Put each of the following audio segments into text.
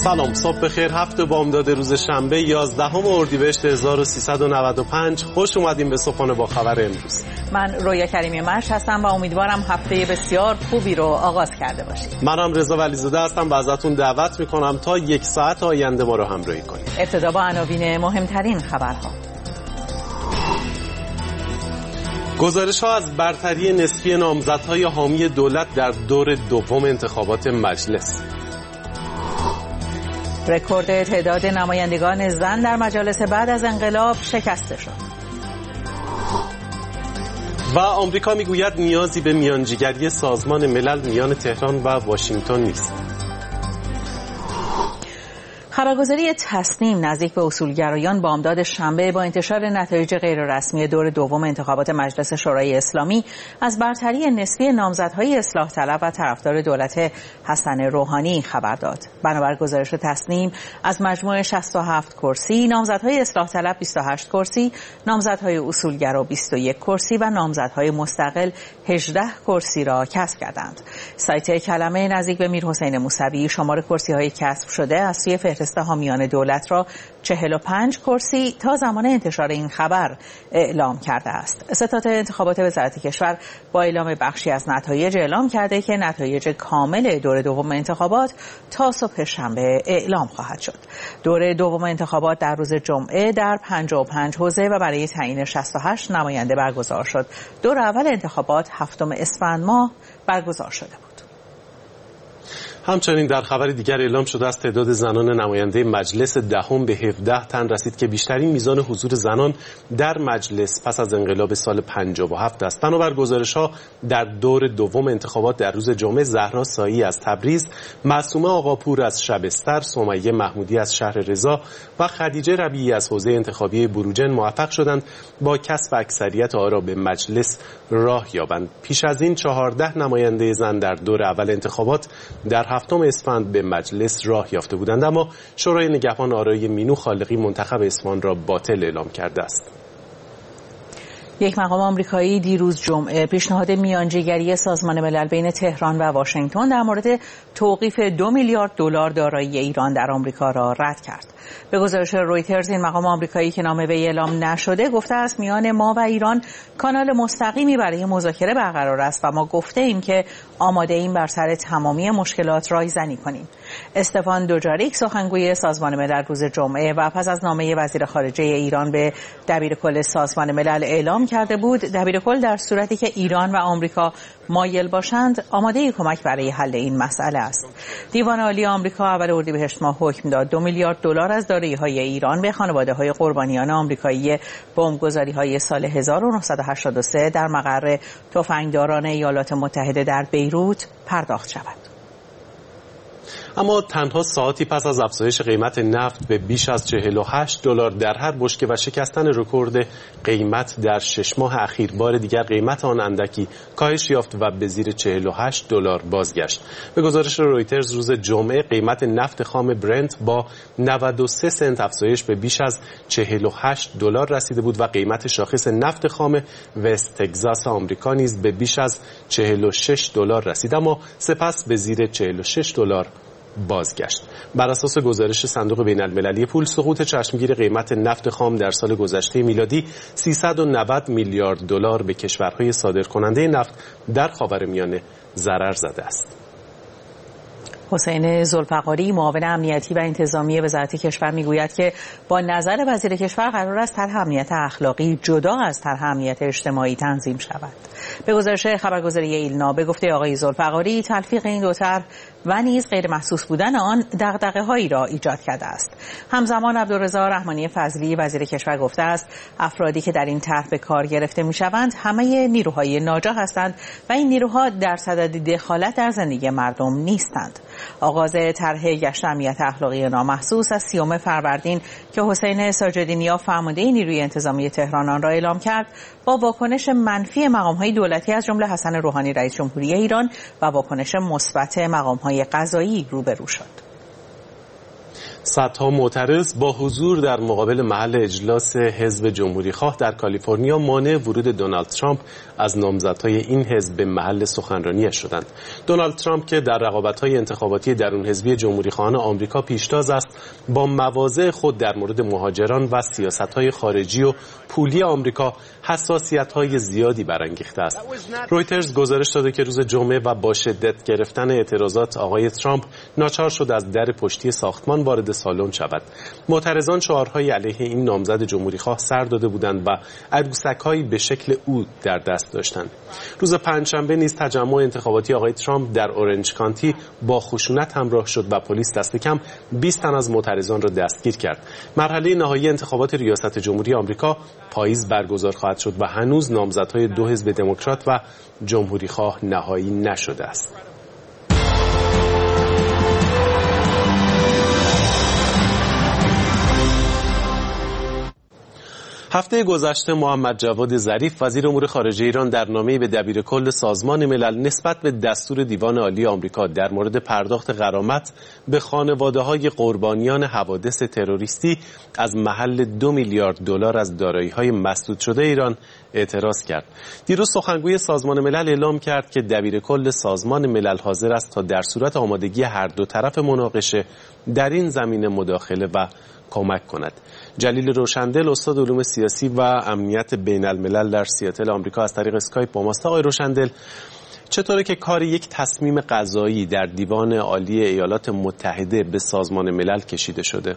سلام، صبح بخیر. هفته بامداد روز شنبه 11 اردیبهشت 1395. خوش اومدیم به صبحانه با خبر امروز. من رویا کریمی مرش هستم و امیدوارم هفته بسیار خوبی رو آغاز کرده باشید. منم رضا ولیزاده هستم و ازتون دعوت میکنم تا یک ساعت آینده ما رو همراهی کنید. ابتدا با عناوین مهمترین خبرها. گزارش‌ها از برتری نسبی نامزدهای حامی دولت در دور دوم انتخابات مجلس. رکورد تعداد نمایندگان زن در مجالس بعد از انقلاب شکسته شد. و آمریکا میگوید نیازی به میانجیگری سازمان ملل میان تهران و واشنگتن نیست. خبرگزاری تصنیم نزدیک به اصولگرایان بامداد شنبه با انتشار نتایج غیررسمی دور دوم انتخابات مجلس شورای اسلامی از برتری نسبی نامزدهای اصلاح طلب و طرفدار دولت حسن روحانی خبر داد. بنابر گزارش تصنیم از مجموع 67 کرسی، نامزدهای اصلاح طلب 28 کرسی، نامزدهای اصولگرا 21 کرسی و نامزدهای مستقل 18 کرسی را کسب کردند. سایت کلمه نزدیک به میرحسین موسوی شمار کرسی‌های کسب شده از سوی فهرست حامیان دولت را 45 کرسی تا زمان انتشار این خبر اعلام کرده است. ستاد انتخابات وزارت کشور با اعلام بخشی از نتایج اعلام کرده که نتایج کامل دور دوم انتخابات تا صبح شنبه اعلام خواهد شد. دور دوم انتخابات در روز جمعه در 55 حوزه و برای تعیین 68 نماینده برگزار شد. دور اول انتخابات 7 اسفند ماه برگزار شده بود. همچنین در خبر دیگر اعلام شده است تعداد زنان نماینده مجلس دهم به 17 تن رسید که بیشترین میزان حضور زنان در مجلس پس از انقلاب سال 57 است. بنابر گزارش‌ها در دور دوم انتخابات در روز جمعه زهرا سایی از تبریز، معصومه آقاپور از شبستر، سمیه محمودی از شهر رضا و خدیجه ربیعی از حوزه انتخابی بروجرد موفق شدند با کسب اکثریت آرا به مجلس راه یابند. پیش از این 14 نماینده زن در دور اول انتخابات در 7 اسفند به مجلس راه یافته بودند، اما شورای نگهبان آرای مینو خالقی منتخب اصفهان را باطل اعلام کرده است. یک مقام آمریکایی دیروز جمعه پیشنهاد میانجیگری سازمان ملل بین تهران و واشنگتن در مورد توقیف 2 میلیارد دلار دارایی ایران در آمریکا را رد کرد. به گزارش رویترز این مقام آمریکایی که نام وی اعلام نشده گفته است میان ما و ایران کانال مستقیمی برای مذاکره برقرار است و ما گفته ایم که آماده ایم بر سر تمامی مشکلات رایزنی کنیم. استفان دوجاریک سخنگوی سازمان ملل روز جمعه و پس از نامه وزیر خارجه ایران به دبیرکل سازمان ملل اعلام کرده بود دبیرکل در صورتی که ایران و آمریکا مایل باشند آماده کمک برای حل این مسئله است. دیوان عالی آمریکا اول اردیبهشت ماه حکم داد 2 میلیارد دلار از دارایی‌های ایران به خانواده‌های قربانیان آمریکایی بمبگذاری‌های سال 1983 در مقر تفنگداران ایالات متحده در بیروت پرداخت شود. اما تنها ساعتی پس از افزایش قیمت نفت به بیش از 48 دلار در هر بشکه و شکستن رکورد قیمت در 6 ماه اخیر، بار دیگر قیمت آن اندکی کاهش یافت و به زیر 48 دلار بازگشت. به گزارش رویترز روز جمعه قیمت نفت خام برنت با 93 سنت افزایش به بیش از 48 دلار رسیده بود و قیمت شاخص نفت خام وست تگزاس آمریکا نیز به بیش از 46 دلار رسید، اما سپس به زیر 46 دلار بازگشت. بر اساس گزارش صندوق بین‌المللی پول، سقوط چشمگیر قیمت نفت خام در سال گذشته میلادی 390 میلیارد دلار به کشورهای صادرکننده نفت در خاورمیانه ضرر زده است. حسین ذوالفقاری معاون امنیتی و انتظامی وزارت کشور میگوید که با نظر وزیر کشور قرار است طرح امنیت اخلاقی جدا از طرح امنیت اجتماعی تنظیم شود. به گزارش خبرگزاری ایلنا به گفته آقای ذوالفقاری تلفیق این دو طرح و نیز غیر محسوس بودن آن دغدغه‌هایی را ایجاد کرده است. همزمان عبدالرضا رحمانی فضلی وزیر کشور گفته است افرادی که در این طرح به کار گرفته میشوند همه نیروهای ناجا هستند و این نیروها در صدد دخالت در زندگی مردم نیستند. آغاز طرح گشت امنیت اخلاقی نامحسوس از 30 فروردین که حسین ساجدینیا فرمانده نیروی انتظامی تهران آن را اعلام کرد با واکنش منفی مقام‌های دولتی از جمله حسن روحانی رئیس جمهوری ایران و واکنش مثبت مقام‌های قضایی روبرو شد. صدها معترض با حضور در مقابل محل اجلاس حزب جمهوریخواه در کالیفرنیا مانع ورود دونالد ترامپ از نامزدهای این حزب به محل سخنرانی شدند. دونالد ترامپ که در رقابت‌های انتخاباتی درون حزبی جمهوریخواهان آمریکا پیشتاز است، با مواضع خود در مورد مهاجران و سیاست‌های خارجی و پولی آمریکا حساسیت‌های زیادی برانگیخته است. رویترز گزارش داده که روز جمعه و با شدت گرفتن اعتراضات آقای ترامپ ناچار شد از در پشتی ساختمان وارد سالن شود. معترضان شعارهای علیه این نامزد جمهوریخواه سر داده بودند و عروسک‌هایی به شکل او در دست داشتند. روز پنجشنبه نیز تجمع انتخاباتی آقای ترامپ در اورنج کانتی با خشونت همراه شد و پلیس دست کم 20 تن از معترضان را دستگیر کرد. مرحله نهایی انتخابات ریاست جمهوری آمریکا پاییز برگزار خواهد شد و هنوز نامزدهای دو حزب دموکرات و جمهوریخواه نهایی نشده است. هفته گذشته محمد جواد ظریف وزیر امور خارجه ایران در نامه‌ای به دبیرکل سازمان ملل نسبت به دستور دیوان عالی آمریکا در مورد پرداخت غرامت به خانواده‌های قربانیان حوادث تروریستی از محل 2 میلیارد دلار از دارایی‌های مسدود شده ایران اعتراض کرد. دیروز سخنگوی سازمان ملل اعلام کرد که دبیرکل سازمان ملل حاضر است تا در صورت آمادگی هر دو طرف مناقشه در این زمینه مداخله و کمک کند. جلیل روشندل استاد علوم سیاسی و امنیت بین الملل در سیاتل آمریکا از طریق اسکایپ با ماست. آقای روشندل، چطوره که کار یک تصمیم قضایی در دیوان عالی ایالات متحده به سازمان ملل کشیده شده؟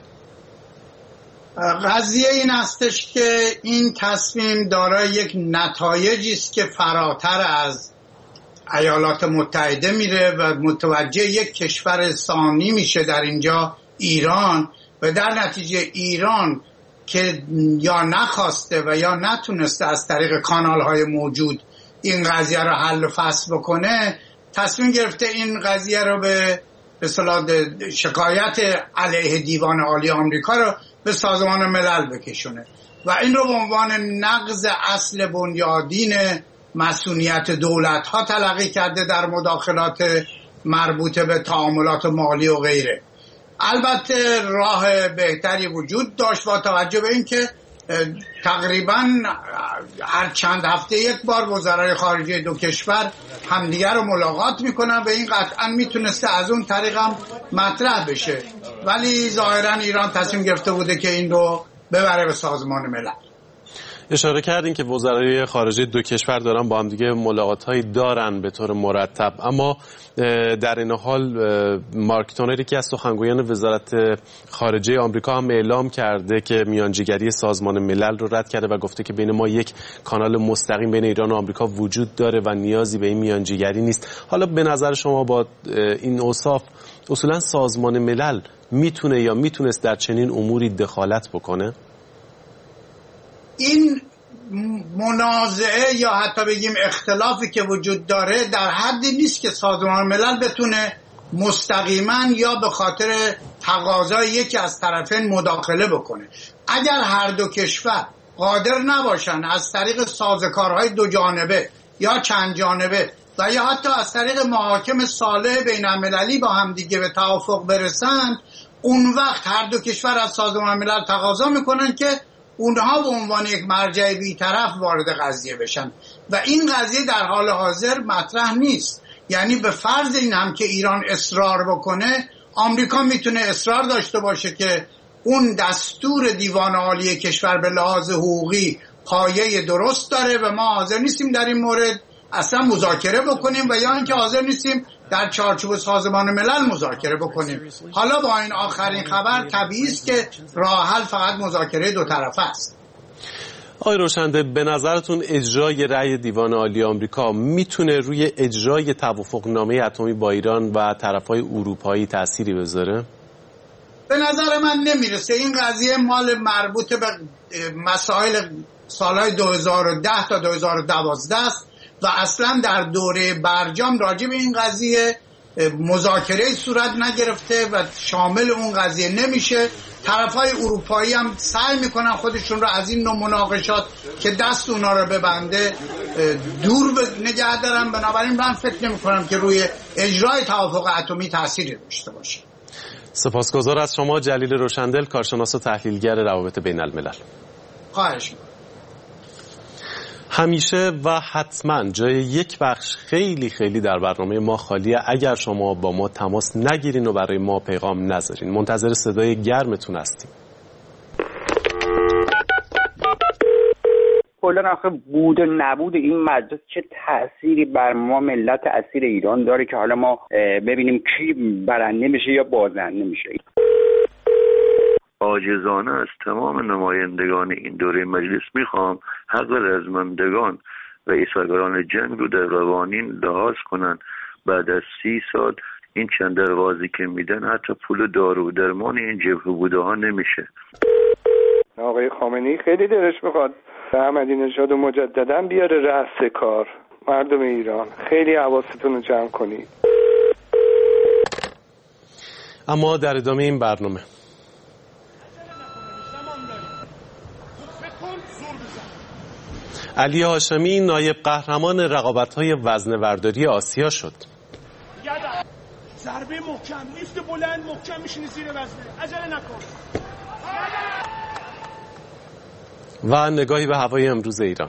قضیه این هستش که این تصمیم دارای یک نتایجی است که فراتر از ایالات متحده میره و متوجه یک کشور ثانی میشه، در اینجا ایران، و در نتیجه ایران که یا نخواسته و یا نتونسته از طریق کانال‌های موجود این قضیه رو حل و فصل بکنه، تصمیم گرفته این قضیه رو به اصطلاح شکایت علیه دیوان عالی آمریکا رو به سازمان ملل بکشونه و این رو به عنوان نقض اصل بنیادین مسئولیت دولت‌ها تلقی کرده در مداخلات مربوطه به تعاملات مالی و غیره. البته راه بهتری وجود داشت با توجه به اینکه تقریبا هر چند هفته یک بار وزرای خارجه دو کشور همدیگر رو ملاقات میکنن و این قطعا میتونسته از اون طریق هم مطرح بشه، ولی ظاهرا ایران تصمیم گرفته بوده که این رو ببره به سازمان ملل. اشاره کردین که وزرای خارجه دو کشور دارن با هم دیگه ملاقات‌هایی دارن به طور مرتب، اما در این حال مارک تونر که از سخنگویان وزارت خارجه آمریکا هم اعلام کرده که میانجیگری سازمان ملل رو رد کرده و گفته که بین ما یک کانال مستقیم بین ایران و آمریکا وجود داره و نیازی به این میانجیگری نیست. حالا به نظر شما با این اوصاف اصولا سازمان ملل میتونه یا میتونست در چنین اموری دخالت بکنه؟ این منازعه یا حتی بگیم اختلافی که وجود داره در حدی نیست که سازمان ملل بتونه مستقیما یا به خاطر تقاضای یکی از طرفین مداخله بکنه. اگر هر دو کشور قادر نباشن از طریق سازوکارهای دو جانبه یا چند جانبه و یا حتی از طریق محاکم صالح بین المللی با هم دیگه به توافق برسند، اون وقت هر دو کشور از سازمان ملل تقاضا میکنن که اونها به عنوان یک مرجع بی‌طرف وارد قضیه بشن و این قضیه در حال حاضر مطرح نیست. یعنی به فرض این هم که ایران اصرار بکنه، آمریکا میتونه اصرار داشته باشه که اون دستور دیوان عالی کشور به لحاظ حقوقی پایه درست داره و ما حاضر نیستیم در این مورد اصلا مذاکره بکنیم و یا اینکه حاضر نیستیم در چارچوب سازمان ملل مذاکره بکنیم. حالا با این آخرین خبر طبیعی است که راه حل فقط مذاکره دو طرفه است. آقای روشنده، به نظرتون اجرای رأی دیوان عالی آمریکا میتونه روی اجرای توافقنامه اتمی با ایران و طرفهای اروپایی تأثیری بذاره؟ به نظر من نمیرسه. این قضیه مال مربوط به مسائل سالهای 2010 تا 2012 است و اصلا در دوره برجام راجع به این قضیه مذاکره صورت نگرفته و شامل اون قضیه نمیشه. طرفای اروپایی هم سعی میکنن خودشون رو از این نوع مناقشات که دست اونا رو ببنده دور نگه دارن. بنابراین من فکر نمیکنم که روی اجرای توافق اتمی تأثیری داشته باشه. سپاسگزار از شما جلیل روشندل، کارشناس و تحلیلگر روابط بین الملل. خواهش می‌کنم. همیشه و حتما جای یک بخش خیلی خیلی در برنامه ما خالیه اگر شما با ما تماس نگیرین و برای ما پیغام نذارین. منتظر صدای گرمتون هستیم. کلا آخه بود و نبود این مجلس چه تأثیری بر ما ملت اسیر ایران داره که حالا ما ببینیم کی برنده میشه یا بازنده میشه. عاجزانه از تمام نمایندگان این دوره مجلس میخوام حق رزمندگان و ایثارگران جنگ رو در قوانین لحاظ کنن. بعد از 30 سال این چند دروازی که میدن حتی پول دارو و درمان این جبهه بوده ها نمیشه. آقای خامنه‌ای خیلی دلش میخواد احمدی نژاد رو مجددا بیاره رأس کار. مردم ایران خیلی حواستون رو جمع کنید. اما در ادامه این برنامه علی هاشمی نایب قهرمان رقابت‌های وزنه‌برداری آسیا شد. ضربه محکم، لیفت بلند، محکم میشینی زیر وزنه. عجله نکن. و نگاهی به هوای امروز ایران.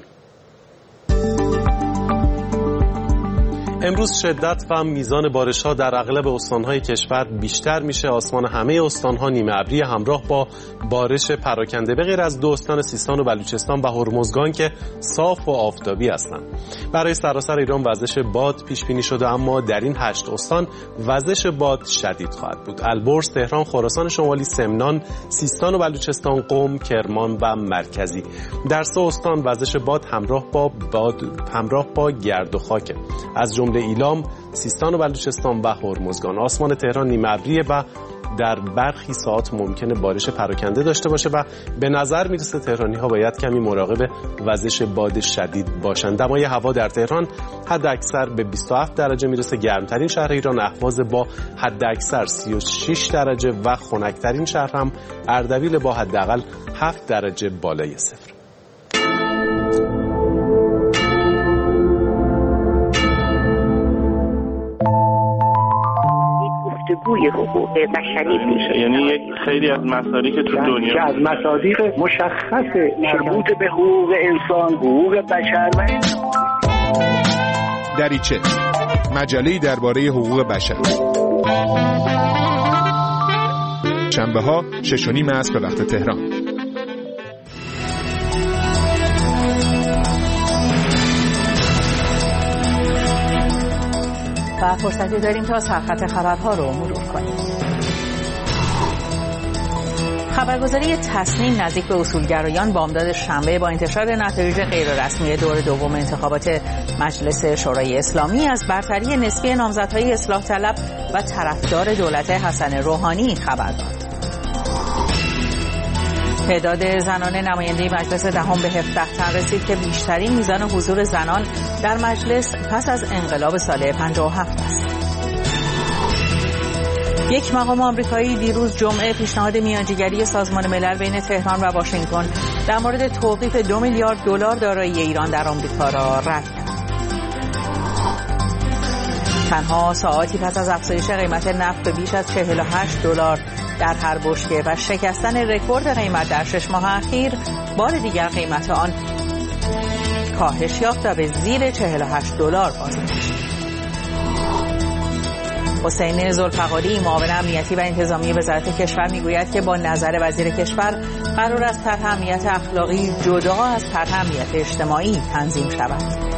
امروز شدت و میزان بارش‌ها در اغلب استان‌های کشور بیشتر میشه. آسمان همه استان‌ها نیمه ابری همراه با بارش پراکنده به غیر از 2 استان سیستان و بلوچستان و هرمزگان که صاف و آفتابی هستند. برای سراسر ایران وزش باد پیش بینی شده، اما در این 8 استان وزش باد شدید خواهد بود: البرز، تهران، خراسان شمالی، سمنان، سیستان و بلوچستان، قم، کرمان و مرکزی. در 3 استان وزش باد همراه با گرد و خاک، از جمله ایلام، سیستان و بلوچستان و هرمزگان. آسمان تهران نیمه ابریه و در برخی ساعات ممکنه بارش پراکنده داشته باشه و به نظر میرسه تهرانی ها باید کمی مراقب وزش باد شدید باشند. دمای هوا در تهران حد اکثر به 27 درجه میرسه. گرمترین شهر ایران اهواز با حد اکثر 36 درجه و خنکترین شهر هم اردبیل با حداقل 7 درجه بالای صفر. گفتگوی حقوق بشری میشه، یعنی یک خیلی از مصادیق تو دنیا از مصادیق مشخص مربوط به حقوق انسان، حقوق بشر و دریچه، مجله‌ای درباره حقوق بشر. شنبه‌ها 6:30 عصر به وقت تهران. و فرصتی داریم تا سرخط خبرها رو مرور کنیم. خبرگزاری تصنیم نزدیک به اصولگرایان بامداد شنبه با انتشار نتایج غیررسمی دور دوم انتخابات مجلس شورای اسلامی از برتری نسبی نامزدهای اصلاح طلب و طرفدار دولت حسن روحانی خبر داد. تعداد زنان نماینده مجلس دهم به 17 تن رسید که بیشترین میزان حضور زنان در مجلس پس از انقلاب سال 57 است. یک مقام آمریکایی دیروز جمعه پیشنهاد میانجیگری سازمان ملل بین تهران و واشنگتن در مورد توقیف 2 میلیارد دلار دارایی ایران در آمریکا را رد کرد. تنها ساعاتی پس از افزایش قیمت نفت به بیش از $48 در هر بشکه و شکستن رکورد قیمت در 6 ماه اخیر، بار دیگر قیمت آن کاهش یافت و به زیر $48 بازگشت. حسین ذوالفقاری، معاون امنیتی و انتظامی وزارت کشور میگوید که با نظر وزیر کشور قرار است طرح امنیت اخلاقی جدا از طرح امنیت اجتماعی تنظیم شود.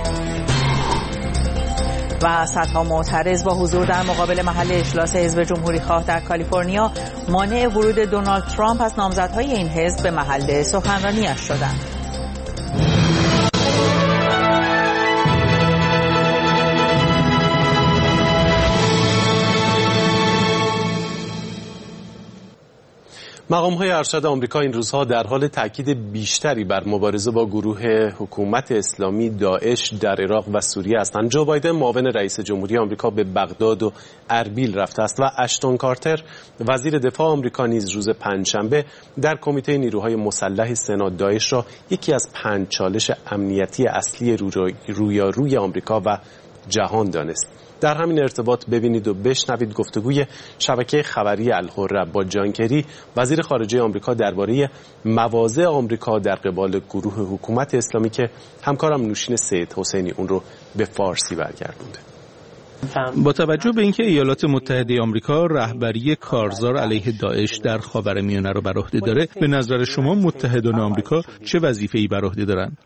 و صدها معترض با حضور در مقابل محل اجلاس حزب جمهوری‌خواه در کالیفرنیا مانع ورود دونالد ترامپ از نامزدهای این حزب به محل سخنرانی‌اش شدند. مقام‌های ارشد آمریکا این روزها در حال تاکید بیشتری بر مبارزه با گروه حکومت اسلامی داعش در عراق و سوریه هستند. جو بایدن معاون رئیس جمهوری آمریکا به بغداد و اربیل رفته است و اشتون کارتر وزیر دفاع آمریکا نیز روز پنجشنبه در کمیته نیروهای مسلح سنا داعش را یکی از 5 چالش امنیتی اصلی رویاروی آمریکا و جهان دانست. در همین ارتباط ببینید و بشنوید گفتگوی شبکه خبری الحره با جان کری، وزیر خارجه آمریکا، درباره مواضع آمریکا در قبال گروه حکومت اسلامی که همکارم نوشین سید حسینی اون رو به فارسی برگردونده. با توجه به اینکه ایالات متحده آمریکا رهبری کارزار علیه داعش در خاورمیانه را بر عهده داره، به نظر شما متحدان آمریکا چه وظیفه‌ای بر عهده دارند؟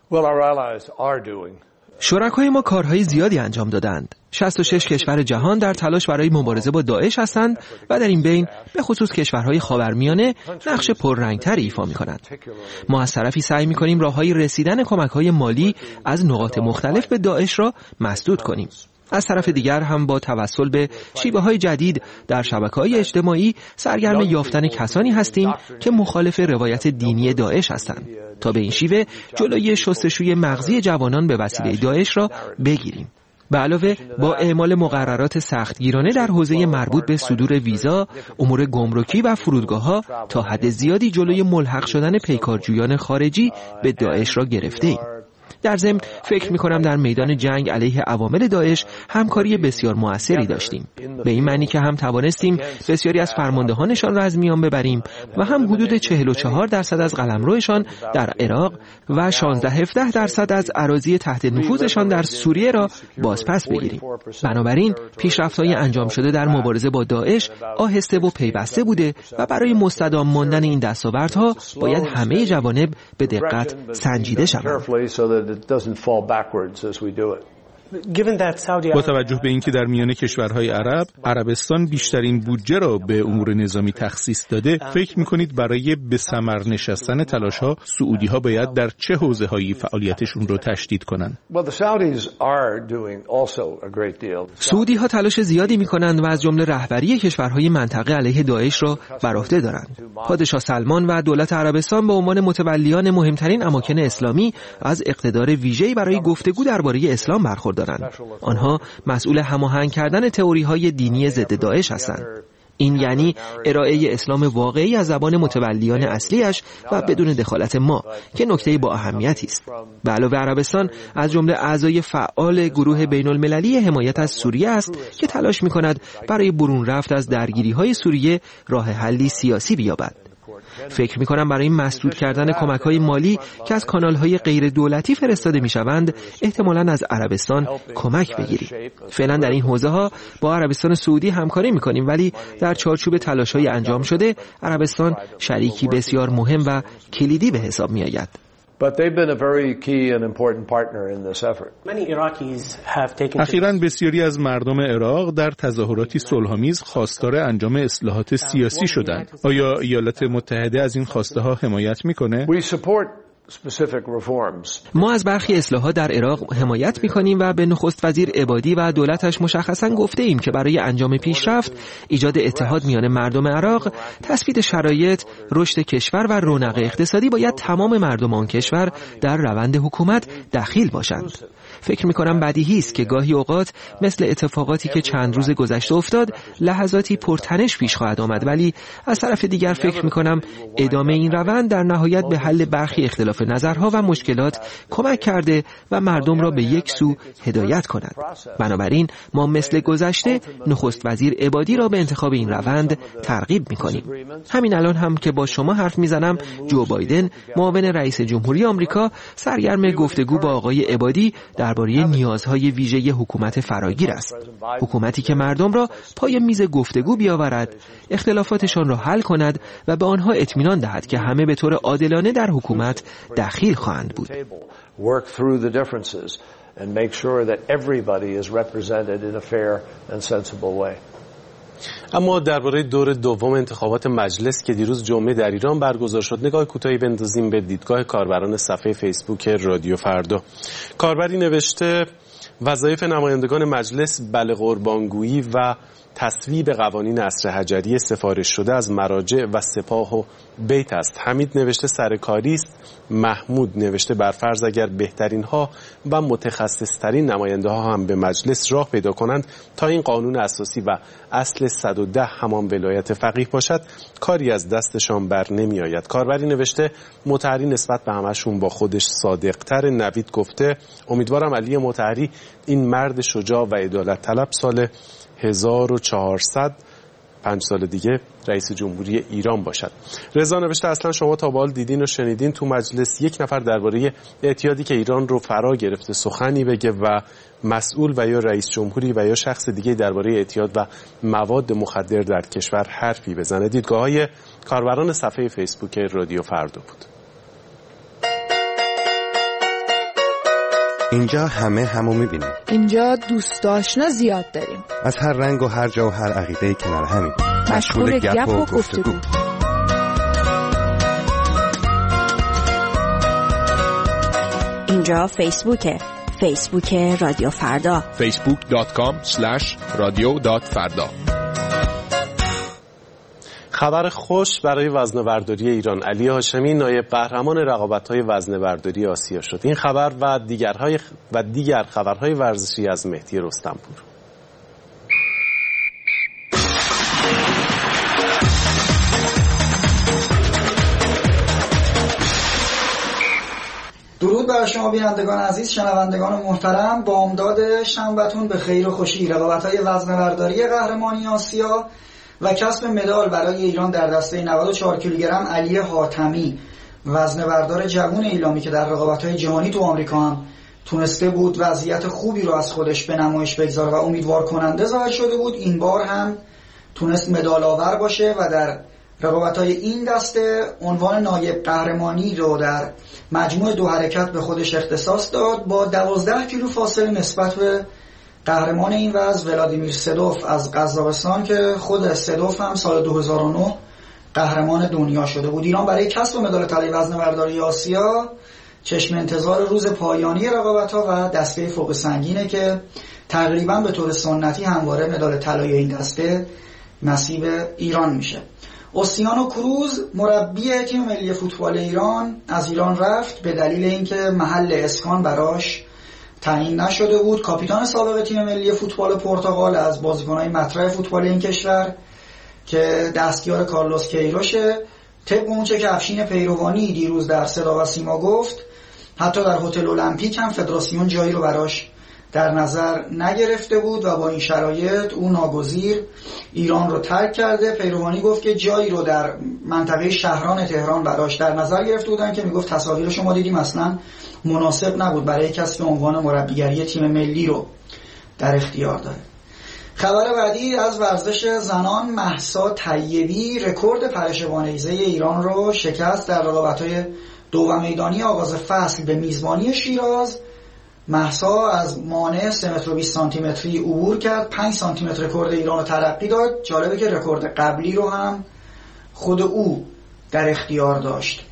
شرکای ما کارهای زیادی انجام دادند. 66 کشور جهان در تلاش برای مبارزه با داعش هستند و در این بین به خصوص کشورهای خاورمیانه نقش پررنگتری ایفا می‌کنند. ما از طرفی سعی می‌کنیم راه‌های رسیدن کمک‌های مالی از نقاط مختلف به داعش را مسدود کنیم. از طرف دیگر هم با توسل به شیوه‌های جدید در شبکه‌های اجتماعی سرگرم یافتن کسانی هستیم که مخالف روایت دینی داعش هستند تا به این شیوه جلوی شستشوی مغزی جوانان به وسیله داعش را بگیریم. به علاوه با اعمال مقررات سختگیرانه در حوزه مربوط به صدور ویزا، امور گمرکی و فرودگاه‌ها تا حد زیادی جلوی ملحق شدن پیکارجویان خارجی به داعش را گرفته‌ایم. در ضمن فکر می‌کنم در میدان جنگ علیه عوامل داعش همکاری بسیار موثری داشتیم، به این معنی که هم توانستیم بسیاری از فرماندهانشان را از میان ببریم و هم حدود 44% از قلمروشان در عراق و 16-17% از اراضی تحت نفوذشان در سوریه را بازپس بگیریم. بنابراین پیشرفت‌های انجام شده در مبارزه با داعش آهسته و پیوسته بوده و برای مستدام ماندن این دستاوردها باید همه جوانب به دقت سنجیده شوند. با توجه به اینکه در میان کشورهای عرب عربستان بیشترین بودجه را به امور نظامی تخصیص داده، فکر می‌کنید برای به ثمر نشستن تلاش‌ها سعودی‌ها باید در چه حوزه‌هایی فعالیتشون رو تشدید کنند؟ سعودی‌ها تلاش زیادی می‌کنند و از جمله رهبری کشورهای منطقه علیه داعش را بر عهده دارند. پادشاه سلمان و دولت عربستان به عنوان متولیان مهمترین اماکن اسلامی از اقتدار ویژه‌ای برای گفتگو درباره اسلام برخوردارند. آنها مسئول هماهنگ کردن تئوری‌های دینی ضد داعش هستند. این یعنی ارائه اسلام واقعی از زبان متولیان اصلیش و بدون دخالت ما، که نکته با اهمیتی است. به علاوه عربستان از جمله اعضای فعال گروه بین‌المللی حمایت از سوریه است که تلاش می‌کند برای برون رفت از درگیری‌های سوریه راه حلی سیاسی بیابد. فکر می‌کنم برای مسدود کردن کمک‌های مالی که از کانال‌های غیر دولتی فرستاده می‌شوند احتمالاً از عربستان کمک بگیریم. فعلا در این حوزه‌ها با عربستان سعودی همکاری می‌کنیم، ولی در چارچوب تلاش‌های انجام شده عربستان شریکی بسیار مهم و کلیدی به حساب می‌آید. اخیراً بسیاری از مردم عراق در تظاهراتی صلح‌آمیز خواستار انجام اصلاحات سیاسی شدند. آیا ایالات متحده از این خواسته ها حمایت میکنه؟ ما از برخی اصلاحات در عراق حمایت می‌کنیم و به نخست وزیر عبادی و دولتش مشخصاً گفته ایم که برای انجام پیشرفت، ایجاد اتحاد میان مردم عراق، تثبیت شرایط، رشد کشور و رونق اقتصادی باید تمام مردم آن کشور در روند حکومت دخیل باشند. فکر می‌کنم بدیهی است که گاهی اوقات مثل اتفاقاتی که چند روز گذشته افتاد، لحظاتی پرتنش پیش خواهد آمد، ولی از طرف دیگر فکر می‌کنم ادامه این روند در نهایت به حل برخی اختلاف نظرها و مشکلات کمک کرده و مردم را به یک سو هدایت کند. بنابراین ما مثل گذشته نخست وزیر عبادی را به انتخاب این روند ترغیب می‌کنیم. همین الان هم که با شما حرف می‌زنم، جو بایدن، معاون رئیس جمهوری آمریکا، سرگرم گفتگو با آقای عبادی درباره نیازهای ویژه حکومت فراگیر است. حکومتی که مردم را پای میز گفتگو بیاورد، اختلافاتشان را حل کند و به آنها اطمینان دهد که همه به طور عادلانه در حکومت دخیل خواهند بود. اما درباره دور دوم انتخابات مجلس که دیروز جمعه در ایران برگزار شد نگاه کوتاهی بندازیم به دیدگاه کاربران صفحه فیسبوک رادیو فردا. کاربری نوشته وظایف نمایندگان مجلس بله قربانگویی و تصویب قوانین عصر حجری سفارش شده از مراجع و سپاه و بیت است. حمید نوشته سرکاری است. محمود نوشته برفرض اگر بهترین ها و متخصص ترین نماینده ها هم به مجلس راه پیدا کنند تا این قانون اساسی و اصل 110 همان ولایت فقیه باشد کاری از دستشان بر نمی آید. کاربری نوشته مطهری نسبت به همشون با خودش صادقتر. نوید گفته امیدوارم علی مطهری این مرد شجاع و عدالت طلب سال 1400 5 سال دیگه رئیس جمهوری ایران باشد. رضا نوشته اصلا شما تا به حال دیدین و شنیدین تو مجلس یک نفر درباره اعتیادی که ایران رو فرا گرفته سخنی بگه و مسئول و یا رئیس جمهوری و یا شخص دیگه درباره اعتیاد و مواد مخدر در کشور حرفی بزنه؟ دیدگاه‌های کاربران صفحه فیسبوک رادیو فردا بود. اینجا همو میبینیم. اینجا دوست آشنا زیاد داریم. از هر رنگ و هر جا و هر عقیده کنار همیم. مشغول گپ و گفتگو. اینجا فیسبوک رادیو فردا. facebook.com/radio.farda. خبر خوش برای وزنه‌برداری ایران. علی هاشمی نایب قهرمان رقابت‌های وزنه‌برداری آسیا شد. این خبر و دیگر خبرهای ورزشی از مهدی رستمپور. درود بر شما بینندگان عزیز، شنوندگان محترم. بامداد شنبه‌تون به خیر و خوشی. رقابت‌های وزنه‌برداری قهرمانی آسیا و کسب مدال برای ایران در دسته 94 کیلوگرم علی حاتمی، وزنه‌بردار جوان ایلامی که در رقابت‌های جهانی تو آمریکا هم تونسته بود وضعیت خوبی رو از خودش به نمایش بگذاره و امیدوار کننده ظاهر شده بود، این بار هم تونست مدال آور باشه و در رقابت‌های این دسته عنوان نایب قهرمانی رو در مجموع 2 حرکت به خودش اختصاص داد، با 12 کیلو فاصله نسبت به قهرمان این وزن ولادیمیر سدوف از قزاقستان که خود سدوف هم سال 2009 قهرمان دنیا شده بود. ایران برای کسب مدال طلای وزنه‌برداری آسیا چشم انتظار روز پایانی رقابت‌ها و دسته فوق سنگینه که تقریبا به طور سنتی همواره مدال طلای این دسته نصیب ایران میشه. اوسیانو کروز مربی تیم ملی فوتبال ایران از ایران رفت به دلیل اینکه محل اسکان براش تعیین نشده بود. کاپیتان سابق تیم ملی فوتبال پرتغال از بازیکن‌های مطرح فوتبال این کشور که دستیار کارلوس کیروشه، طبق اونچه که افشین پیروانی دیروز در صدا و سیما گفت، حتی در هتل المپیک هم فدراسیون جایی رو براش در نظر نگرفته بود و با این شرایط او ناگزیر ایران رو ترک کرده. پیروانی گفت که جایی رو در منطقه شهران تهران براش در نظر گرفته بودن که میگفت تصاویر شما دیدیم اصلا مناسب نبود برای کسی که عنوان مربیگری تیم ملی رو در اختیار داره. خبر بعدی از ورزش زنان. مهسا طیبی رکورد پرش نیزه ایران رو شکست در رقابت‌های 2 میدانی آغاز فصل به میزبانی شیراز. مهسا از مانع 3 متر و 20 سانتی متری عبور کرد، 5 سانتی متر رکورد ایران رو ترقی داد. جالبه که رکورد قبلی رو هم خود او در اختیار داشت.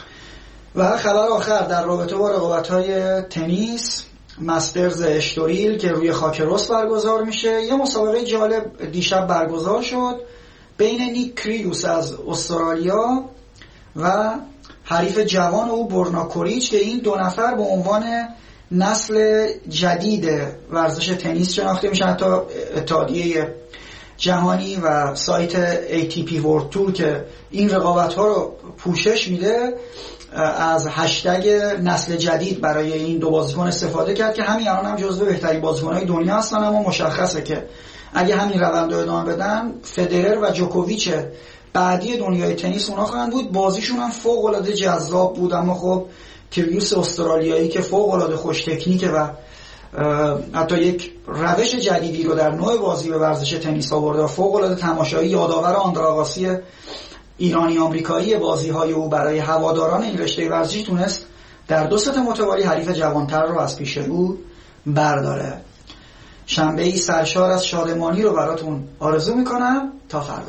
و خبر آخر در رابطه با رقابت‌های تنیس، مسترز اشتوریل که روی خاک رس برگزار میشه. یه مسابقه جالب دیشب برگزار شد بین نیک کریوس از استرالیا و حریف جوان او برنا کوریچ که این 2 نفر به عنوان نسل جدید ورزش تنیس شناخته میشن. حتی اتحادیه جهانی و سایت ATP World Tour که این رقابت‌ها رو پوشش میده از هشتگ نسل جدید برای این 2 بازیکن استفاده کرد که همین الان هم جزو بهترین بازیکن‌های دنیا هستن، اما مشخصه که اگه همین روند رو ادامه بدن فدرر و جوکوویچ بعدی دنیای تنیس اونا خواهند بود. بازیشون هم فوق‌العاده جذاب بود، اما خب کریوس استرالیایی که فوق‌العاده خوش تکنیکه و حتی یک روش جدیدی رو در نوع بازی به ورزش تنیس آورده و فوق‌العاده تماشایی، یادآور آندرا آگاسی ایرانی آمریکایی بازی‌های او برای هواداران این رشته ورزشی تونست در 2 ست متوالی حریف جوانتر رو از پیش او برداره. شنبه‌ای سرشار از شادمانی رو براتون آرزو میکنم. تا فردا.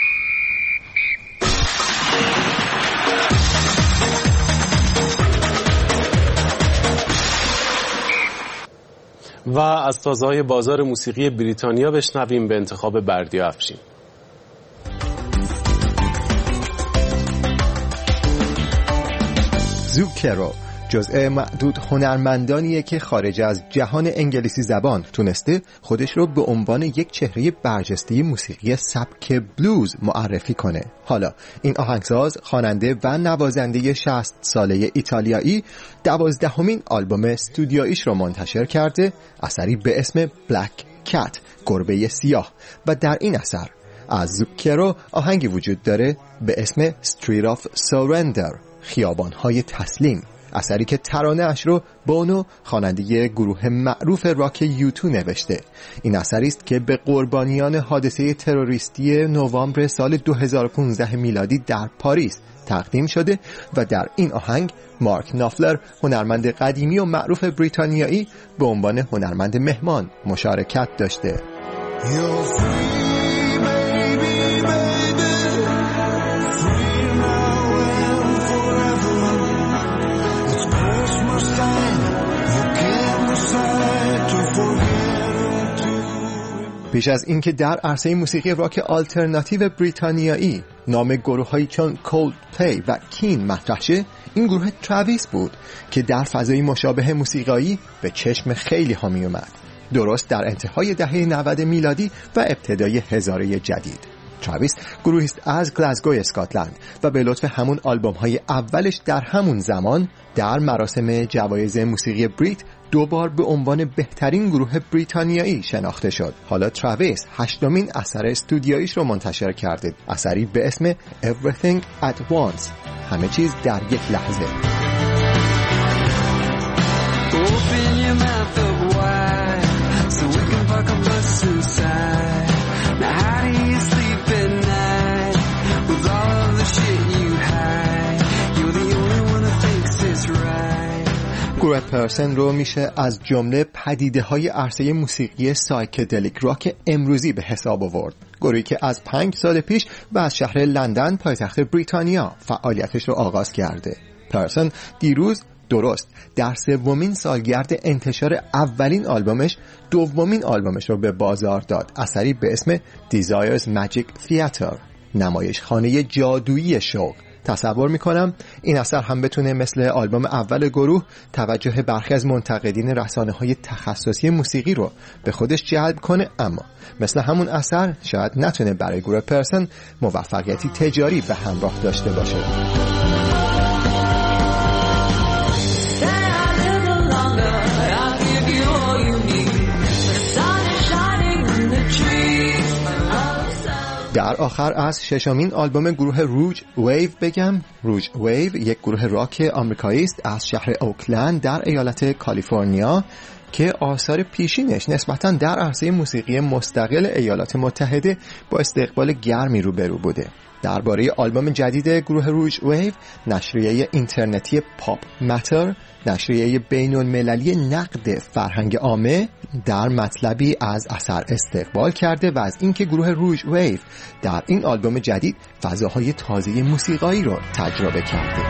و از تازه‌های بازار موسیقی بریتانیا بشنویم به انتخاب بردیا افشین. زوکرو جزء معدود هنرمندانیه که خارج از جهان انگلیسی زبان تونسته خودش رو به عنوان یک چهره برجسته موسیقی سبک بلوز معرفی کنه. حالا این آهنگساز، خواننده و نوازنده 60 ساله ایتالیایی 12مین آلبوم استودیویش رو منتشر کرده، اثری به اسم بلک کت، گربه سیاه، و در این اثر از زوکرو آهنگی وجود داره به اسم Street of Surrender، خیابان‌های تسلیم، اثری که ترانه اش رو بونو، خواننده گروه معروف راک یوتو، نوشته. این اثری است که به قربانیان حادثه تروریستی نوامبر سال 2015 میلادی در پاریس تقدیم شده و در این آهنگ مارک نافلر، هنرمند قدیمی و معروف بریتانیایی، به عنوان هنرمند مهمان مشارکت داشته. پیش از اینکه در عرصه موسیقی راک آلترناتیو بریتانیایی نام گروه‌هایی چون کولدپلی و کین مطرح شه، این گروه تراویس بود که در فضای مشابه موسیقایی به چشم خیلی ها می اومد، درست در انتهای دهه 90 میلادی و ابتدای هزاره جدید. تراویس گروهی است از گلاسگو اسکاتلند و به لطف همون آلبوم‌های اولش در همون زمان در مراسم جوایز موسیقی بریت 2 بار به عنوان بهترین گروه بریتانیایی شناخته شد. حالا تراویس 8مین اثر استودیویش رو منتشر کرده، اثری به اسم Everything at Once، همه چیز در یک لحظه. Open your mouth up wide so we can fuck up us inside. Now how do you sleep at night with all of the shit you hide? You're the only one that thinks it's right. گروه پرسن رو میشه از جمله پدیده‌های عرصه موسیقی سایکدلیک راک امروزی به حساب آورد. گروهی که از 5 سال پیش و از شهر لندن پایتخت بریتانیا فعالیتش رو آغاز کرده. پرسن دیروز درست در 3مین سالگرد انتشار اولین آلبومش 2مین آلبومش رو به بازار داد، اثری به اسم Desires Magic Theater، نمایشخانه جادویی شوق. تصور میکنم این اثر هم بتونه مثل آلبوم اول گروه توجه برخی از منتقدین رسانه‌های تخصصی موسیقی رو به خودش جلب کنه، اما مثل همون اثر شاید نتونه برای گروه پرسن موفقیتی تجاری به همراه داشته باشه. در آخر از 6مین آلبوم گروه روج ویو بگم. روج ویو یک گروه راک آمریکایی است از شهر اوکلند در ایالت کالیفرنیا که آثار پیشینش نسبتاً در عرصه موسیقی مستقل ایالات متحده با استقبال گرمی روبرو بوده. درباره آلبوم جدید گروه روج ویو، نشریه اینترنتی پاپ ماتر، نشریه بین المللی نقد فرهنگ عامه، در مطلبی از اثر استقبال کرده و از اینکه گروه روج ویو در این آلبوم جدید فضاهای تازه موسیقایی رو تجربه کرده.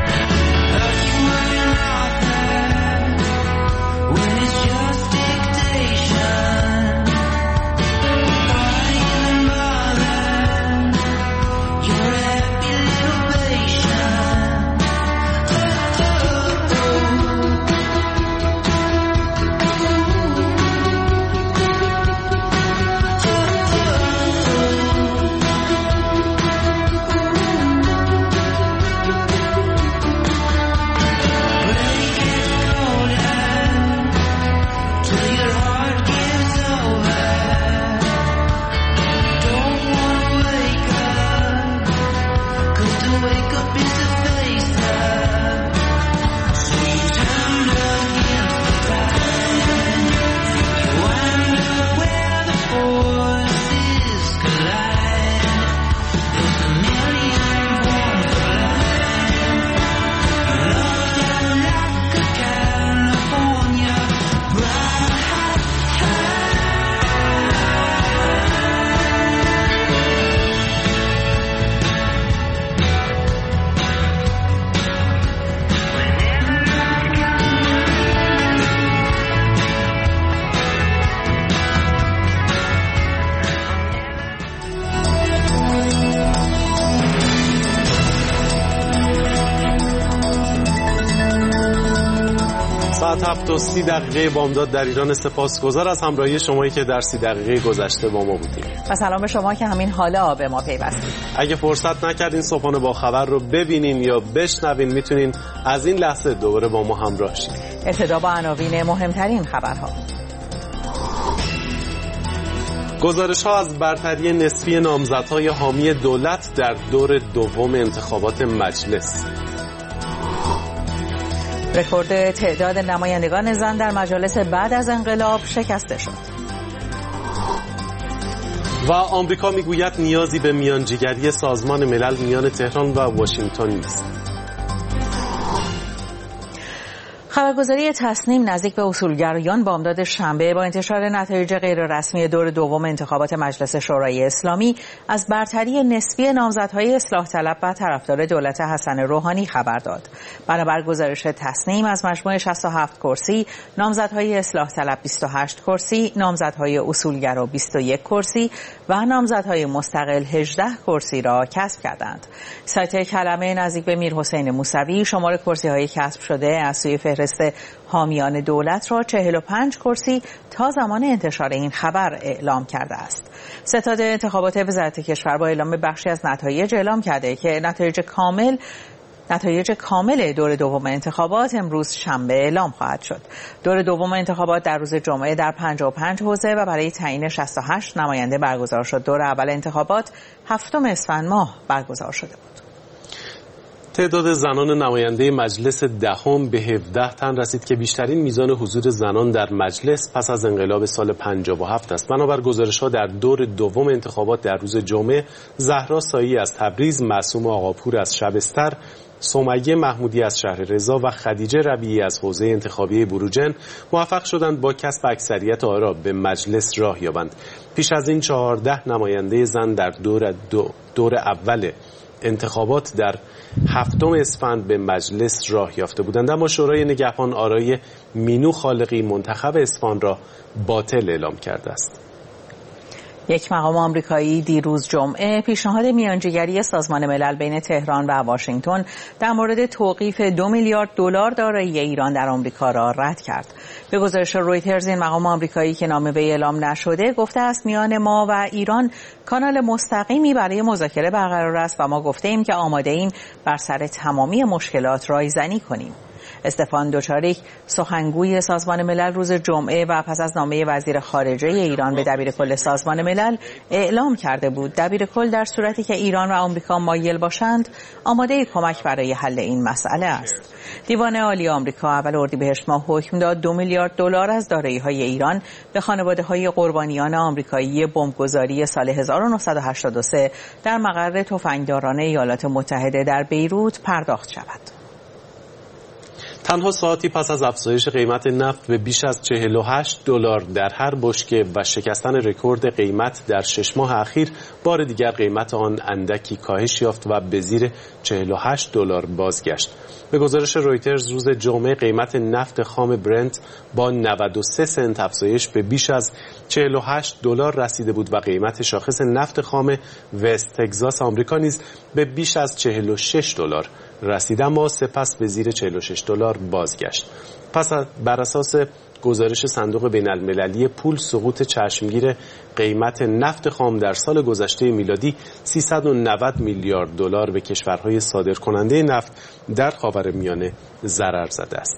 ساعت 7:30 بامداد در ایران. سپاسگزار از همراهی شمایی که در 30 دقیقه گذشته با ما بودید. و سلام به شما که همین حالا به ما پیوستید. اگه فرصت نکردین صبحانه با خبر رو ببینین یا بشنوین، میتونین از این لحظه دوباره با ما همراه شید. ابتدا با عناوین مهمترین خبرها. گزارش‌ها از برتری نسبی نامزدهای حامی دولت در دور دوم انتخابات مجلس. رکورد تعداد نمایندگان زن در مجالس بعد از انقلاب شکسته شد. و آمریکا میگوید نیازی به میانجیگری سازمان ملل میان تهران و واشنگتن نیست. خبرگزاری تصنیم نزدیک به اصولگرایان بامداد شنبه با انتشار نتایج غیررسمی دور دوم انتخابات مجلس شورای اسلامی از برتری نسبی نامزدهای اصلاح طلب و طرفدار دولت حسن روحانی خبر داد. بنابر گزارش تصنیم از مجموع 67 کرسی، نامزدهای اصلاح طلب 28 کرسی، نامزدهای اصولگرا 21 کرسی و نامزدهای مستقل 18 کرسی را کسب کردند. سایت کلمه نزدیک به میرحسین موسوی شمار کرسی‌های کسب شده از سوی فهرست حامیان دولت را 45 کرسی تا زمان انتشار این خبر اعلام کرده است. ستاد انتخابات وزارت کشور با اعلام بخشی از نتایج اعلام کرده که نتایج کامل دور دوم انتخابات امروز شنبه اعلام خواهد شد. دور دوم انتخابات در روز جمعه در 55 حوزه و برای تعیین 68 نماینده برگزار شد. دور اول انتخابات 7 اسفند ماه برگزار شده بود. تعداد زنان نماینده مجلس دهم به 17 تن رسید که بیشترین میزان حضور زنان در مجلس پس از انقلاب سال 57 است. بنابر گزارش‌ها در دور دوم انتخابات در روز جمعه، زهرا سایی از تبریز، معصوم آقاپور از شبستر، سمیه محمودی از شهر رضا و خدیجه ربیعی از حوزه انتخابی بروجرد موفق شدند با کسب اکثریت آرا به مجلس راه یابند. پیش از این 14 نماینده زن در دور اول انتخابات در 7 اسفند به مجلس راه یافته بودند، اما شورای نگهبان آرای مینو خالقی منتخب اسفند را باطل اعلام کرده است. یک مقام آمریکایی دیروز جمعه پیشنهاد میانجیگری سازمان ملل بین تهران و واشنگتن در مورد توقیف 2 میلیارد دلار دارایی ایران در آمریکا را رد کرد. به گزارش رویترز این مقام آمریکایی که نام وی اعلام نشده گفته است میان ما و ایران کانال مستقیمی برای مذاکره برقرار است و ما گفته ایم که آماده ایم بر سر تمامی مشکلات رایزنی کنیم. استفان دوچاریک سخنگوی سازمان ملل روز جمعه و پس از نامه وزیر خارجه ایران به دبیرکل سازمان ملل اعلام کرده بود دبیرکل در صورتی که ایران و آمریکا مایل باشند آماده کمک برای حل این مسئله است. دیوان عالی آمریکا اول اردیبهشت ماه حکم داد 2 میلیارد دلار از دارایی‌های ایران به خانواده‌های قربانیان آمریکایی بمبگذاری سال 1983 در مقر تفنگداران ایالات متحده در بیروت پرداخت شود. تنها ساعتی پس از افزایش قیمت نفت به بیش از 48 دلار در هر بشکه و شکستن رکورد قیمت در 6 ماه اخیر، بار دیگر قیمت آن اندکی کاهش یافت و به زیر 48 دلار بازگشت. به گزارش رویترز روز جمعه قیمت نفت خام برنت با 93 سنت افزایش به بیش از 48 دلار رسیده بود و قیمت شاخص نفت خام وست تگزاس آمریکا نیز به بیش از 46 دلار رسید، اما سپس به زیر 46 دلار بازگشت. پس بر اساس گزارش صندوق بین المللی پول، سقوط چشمگیر قیمت نفت خام در سال گذشته میلادی 390 میلیارد دلار به کشورهای صادرکننده نفت در خاورمیانه ضرر زده است.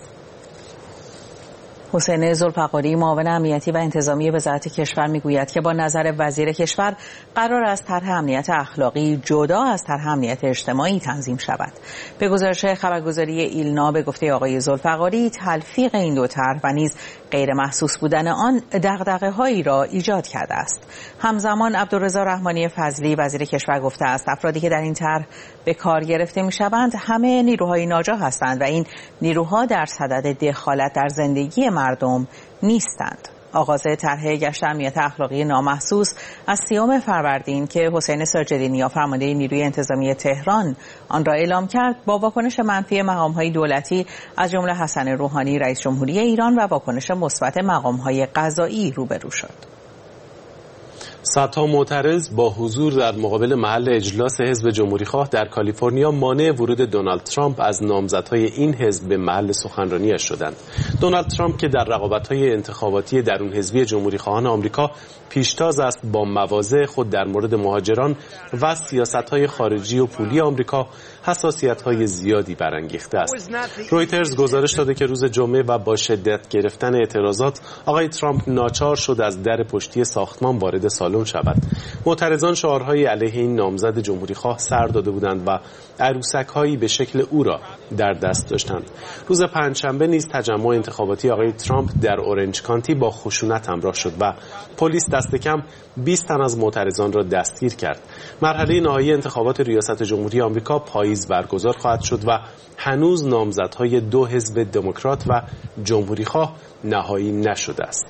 حسین ذوالفقاری معاون امنیتی و انتظامی وزارت کشور میگوید که با نظر وزیر کشور قرار است طرح امنیت اخلاقی جدا از طرح امنیت اجتماعی تنظیم شود. به گزارش خبرگزاری ایلنا به گفته آقای ذوالفقاری تلفیق این دو طرح و نیز غیر محسوس بودن آن دغدغه‌هایی را ایجاد کرده است. همزمان عبدالرضا رحمانی فضلی وزیر کشور گفته است افرادی که در این طرح به کار گرفته میشوند همه نیروهای ناجا هستند و این نیروها در صدد دخالت در زندگی مردم نیستند. آغاز طرح گشت امنیت اخلاقی نامحسوس از 30 فروردین که حسین ساجدی فرمانده نیروی انتظامی تهران آن را اعلام کرد با واکنش منفی مقام‌های دولتی از جمله حسن روحانی رئیس جمهوری ایران و واکنش مثبت مقام‌های قضایی روبرو شد. صدها معترض با حضور در مقابل محل اجلاس حزب جمهوریخواه در کالیفرنیا مانع ورود دونالد ترامپ از نامزدهای این حزب به محل سخنرانی‌اش شدند. دونالد ترامپ که در رقابت‌های انتخاباتی درون حزبی جمهوریخواهان آمریکا پیشتاز است، با مواضع خود در مورد مهاجران و سیاست‌های خارجی و پولی آمریکا حساسیت‌های زیادی برانگیخته است. رویترز گزارش داده که روز جمعه و با شدت گرفتن اعتراضات آقای ترامپ ناچار شد از در پشتی ساختمان وارد سالن شود. معترضان شعارهای علیه این نامزد جمهوریخواه سر داده بودند و عروسک‌هایی به شکل او را در دست داشتند. روز پنجشنبه نیز تجمع انتخاباتی آقای ترامپ در اورنج کانتی با خشونت همراه شد و پلیس دست کم 20 تن از معترضان را دستگیر کرد. مرحله نهایی انتخابات ریاست جمهوری آمریکا پاییز برگزار خواهد شد و هنوز نامزدهای دو حزب دموکرات و جمهوریخواه نهایی نشده است.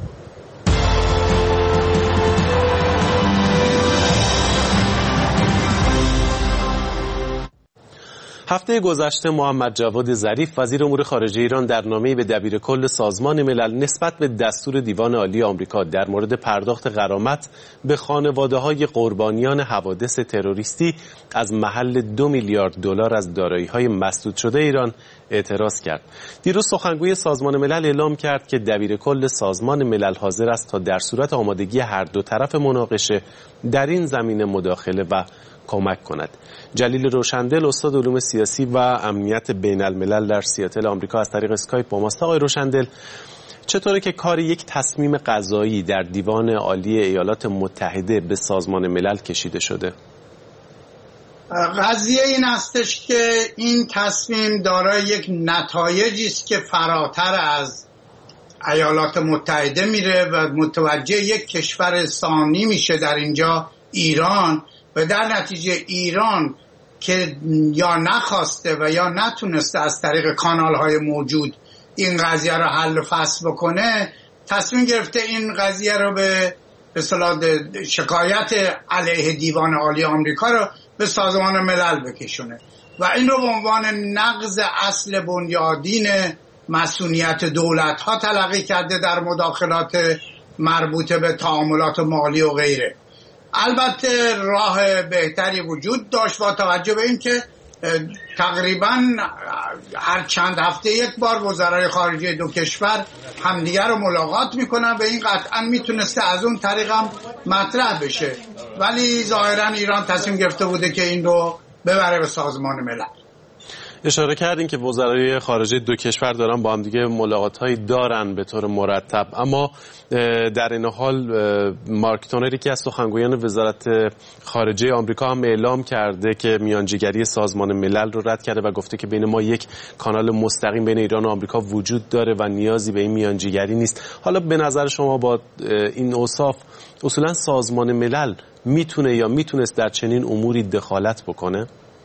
هفته گذشته محمد جواد ظریف وزیر امور خارجه ایران در نامه‌ای به دبیرکل سازمان ملل نسبت به دستور دیوان عالی آمریکا در مورد پرداخت غرامت به خانواده‌های قربانیان حوادث تروریستی از محل 2 میلیارد دلار از دارایی‌های مسدود شده ایران اعتراض کرد. دیروز سخنگوی سازمان ملل اعلام کرد که دبیرکل سازمان ملل حاضر است تا در صورت آمادگی هر دو طرف مناقشه در این زمینه مداخله و کمک کند. جلیل روشندل استاد علوم سیاسی و امنیت بین الملل در سیاتل آمریکا از طریق اسکایپ با ماست. آقای روشندل، چطوره که کار یک تصمیم قضایی در دیوان عالی ایالات متحده به سازمان ملل کشیده شده؟ قضیه این هستش که این تصمیم دارای یک نتایجی است که فراتر از ایالات متحده میره و متوجه یک کشور ثانی میشه، در اینجا ایران، و در نتیجه ایران که یا نخواسته و یا نتونسته از طریق کانال‌های موجود این قضیه رو حل و فصل بکنه، تصمیم گرفته این قضیه رو به اصطلاح شکایت علیه دیوان عالی آمریکا رو به سازمان ملل بکشونه و این رو به عنوان نقض اصل بنیادین مسئولیت دولت‌ها تلقی کرده در مداخلات مربوط به تعاملات مالی و غیره. البته راه بهتری وجود داشت با توجه به این که تقریبا هر چند هفته یک بار وزرای خارجه دو کشور همدیگر رو ملاقات میکنن و این قطعا میتونسته از اون طریق هم مطرح بشه، ولی ظاهرا ایران تصمیم گرفته بوده که این رو ببره به سازمان ملل. اشاره کردین که وزرای خارجه دو کشور دارن با هم دیگه ملاقات‌هایی دارن به طور مرتب، اما در این حال مارک تونری که از سخنگویان وزارت خارجه آمریکا هم اعلام کرده که میانجیگری سازمان ملل رو رد کرده و گفته که بین ما یک کانال مستقیم بین ایران و آمریکا وجود داره و نیازی به این میانجیگری نیست. حالا به نظر شما با این اوصاف اصولا سازمان ملل میتونه یا میتونست در چنین اموری دخالت بکنه؟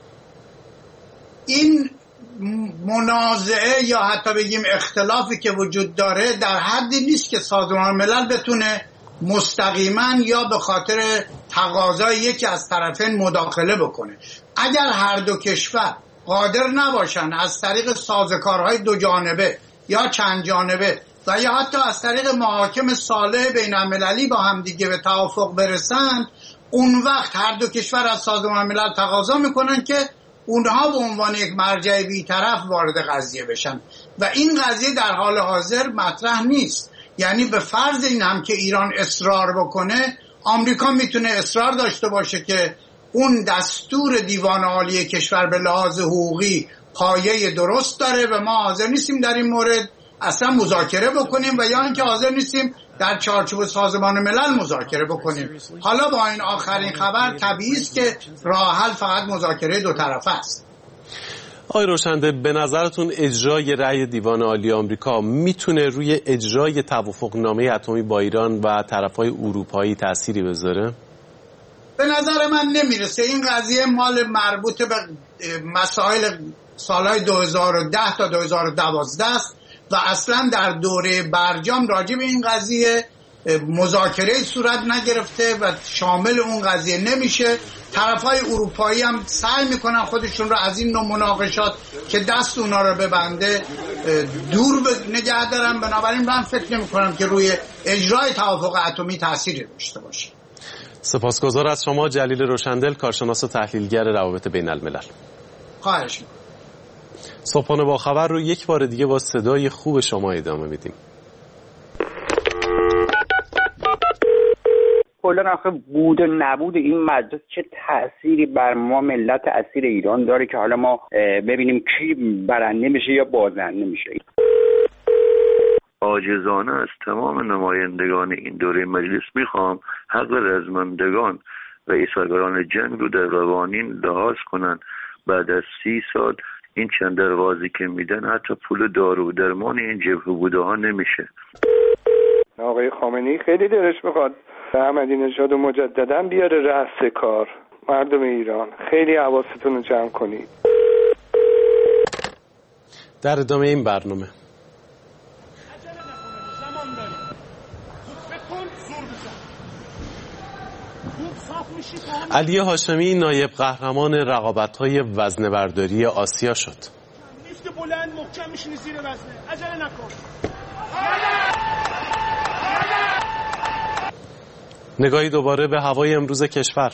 این منازعه یا حتی بگیم اختلافی که وجود داره در حدی نیست که سازمان ملل بتونه مستقیما یا به خاطر تقاضای یکی از طرفین مداخله بکنه. اگر هر دو کشور قادر نباشن از طریق سازوکارهای دو جانبه یا چند جانبه و یا حتی از طریق محاکم صالح بین المللی با هم دیگه به توافق برسن، اون وقت هر دو کشور از سازمان ملل تقاضا میکنن که اونها به عنوان یک مرجع بی‌طرف وارد قضیه بشن و این قضیه در حال حاضر مطرح نیست. یعنی به فرض این هم که ایران اصرار بکنه، آمریکا میتونه اصرار داشته باشه که اون دستور دیوان عالی کشور به لحاظ حقوقی پایه درست داره و ما حاضر نیستیم در این مورد اصلا مذاکره بکنیم و یا اینکه حاضر نیستیم در چارچوب سازمان ملل مذاکره بکنیم. حالا با این آخرین خبر طبیعی است که راه حل فقط مذاکره دو طرفه است. آقای روشنده، به نظرتون اجرای رأی دیوان عالی آمریکا میتونه روی اجرای توافقنامه اتمی با ایران و طرفهای اروپایی تأثیری بذاره؟ به نظر من نمیرسه. این قضیه مال مربوط به مسائل سالهای 2010 تا 2012 است و اصلا در دوره برجام راجع به این قضیه مذاکره صورت نگرفته و شامل اون قضیه نمیشه. طرفای اروپایی هم سعی میکنن خودشون رو از این نوع مناقشات که دست اونا رو ببنده دور نگه دارن. بنابراین من فکر نمیکنم که روی اجرای توافق اتمی تأثیری داشته باشه. سپاسگزار از شما جلیل روشندل، کارشناس و تحلیلگر روابط بین الملل. خواهش می‌کنم. صبحانه با خبر رو یک بار دیگه با صدای خوب شما ادامه میدیم. کلا آخه بود و نبود این مجلس چه تأثیری بر ما ملت اسیر ایران داره که حالا ما ببینیم کی برنده میشه یا بازنده میشه. عاجزانه از تمام نمایندگان این دوره مجلس میخوام حق رزمندگان و ایثارگران جنگ رو در قوانین لحاظ کنن. بعد از 30 سال این چند درغازی که میدن حتی پول دارو و درمان این جبهه بوده ها نمیشه. آقای خامنه‌ای خیلی دلش میخواد احمدی نژاد رو مجددا بیاره رأس کار. مردم ایران خیلی حواستون رو جمع کنید. در ادامه این برنامه علی هاشمی نایب قهرمان رقابت‌های وزنه‌برداری آسیا شد. لیفت بلند محکم میشینی زیر وزنه. عجله نکن. نگاهی دوباره به هوای امروز کشور.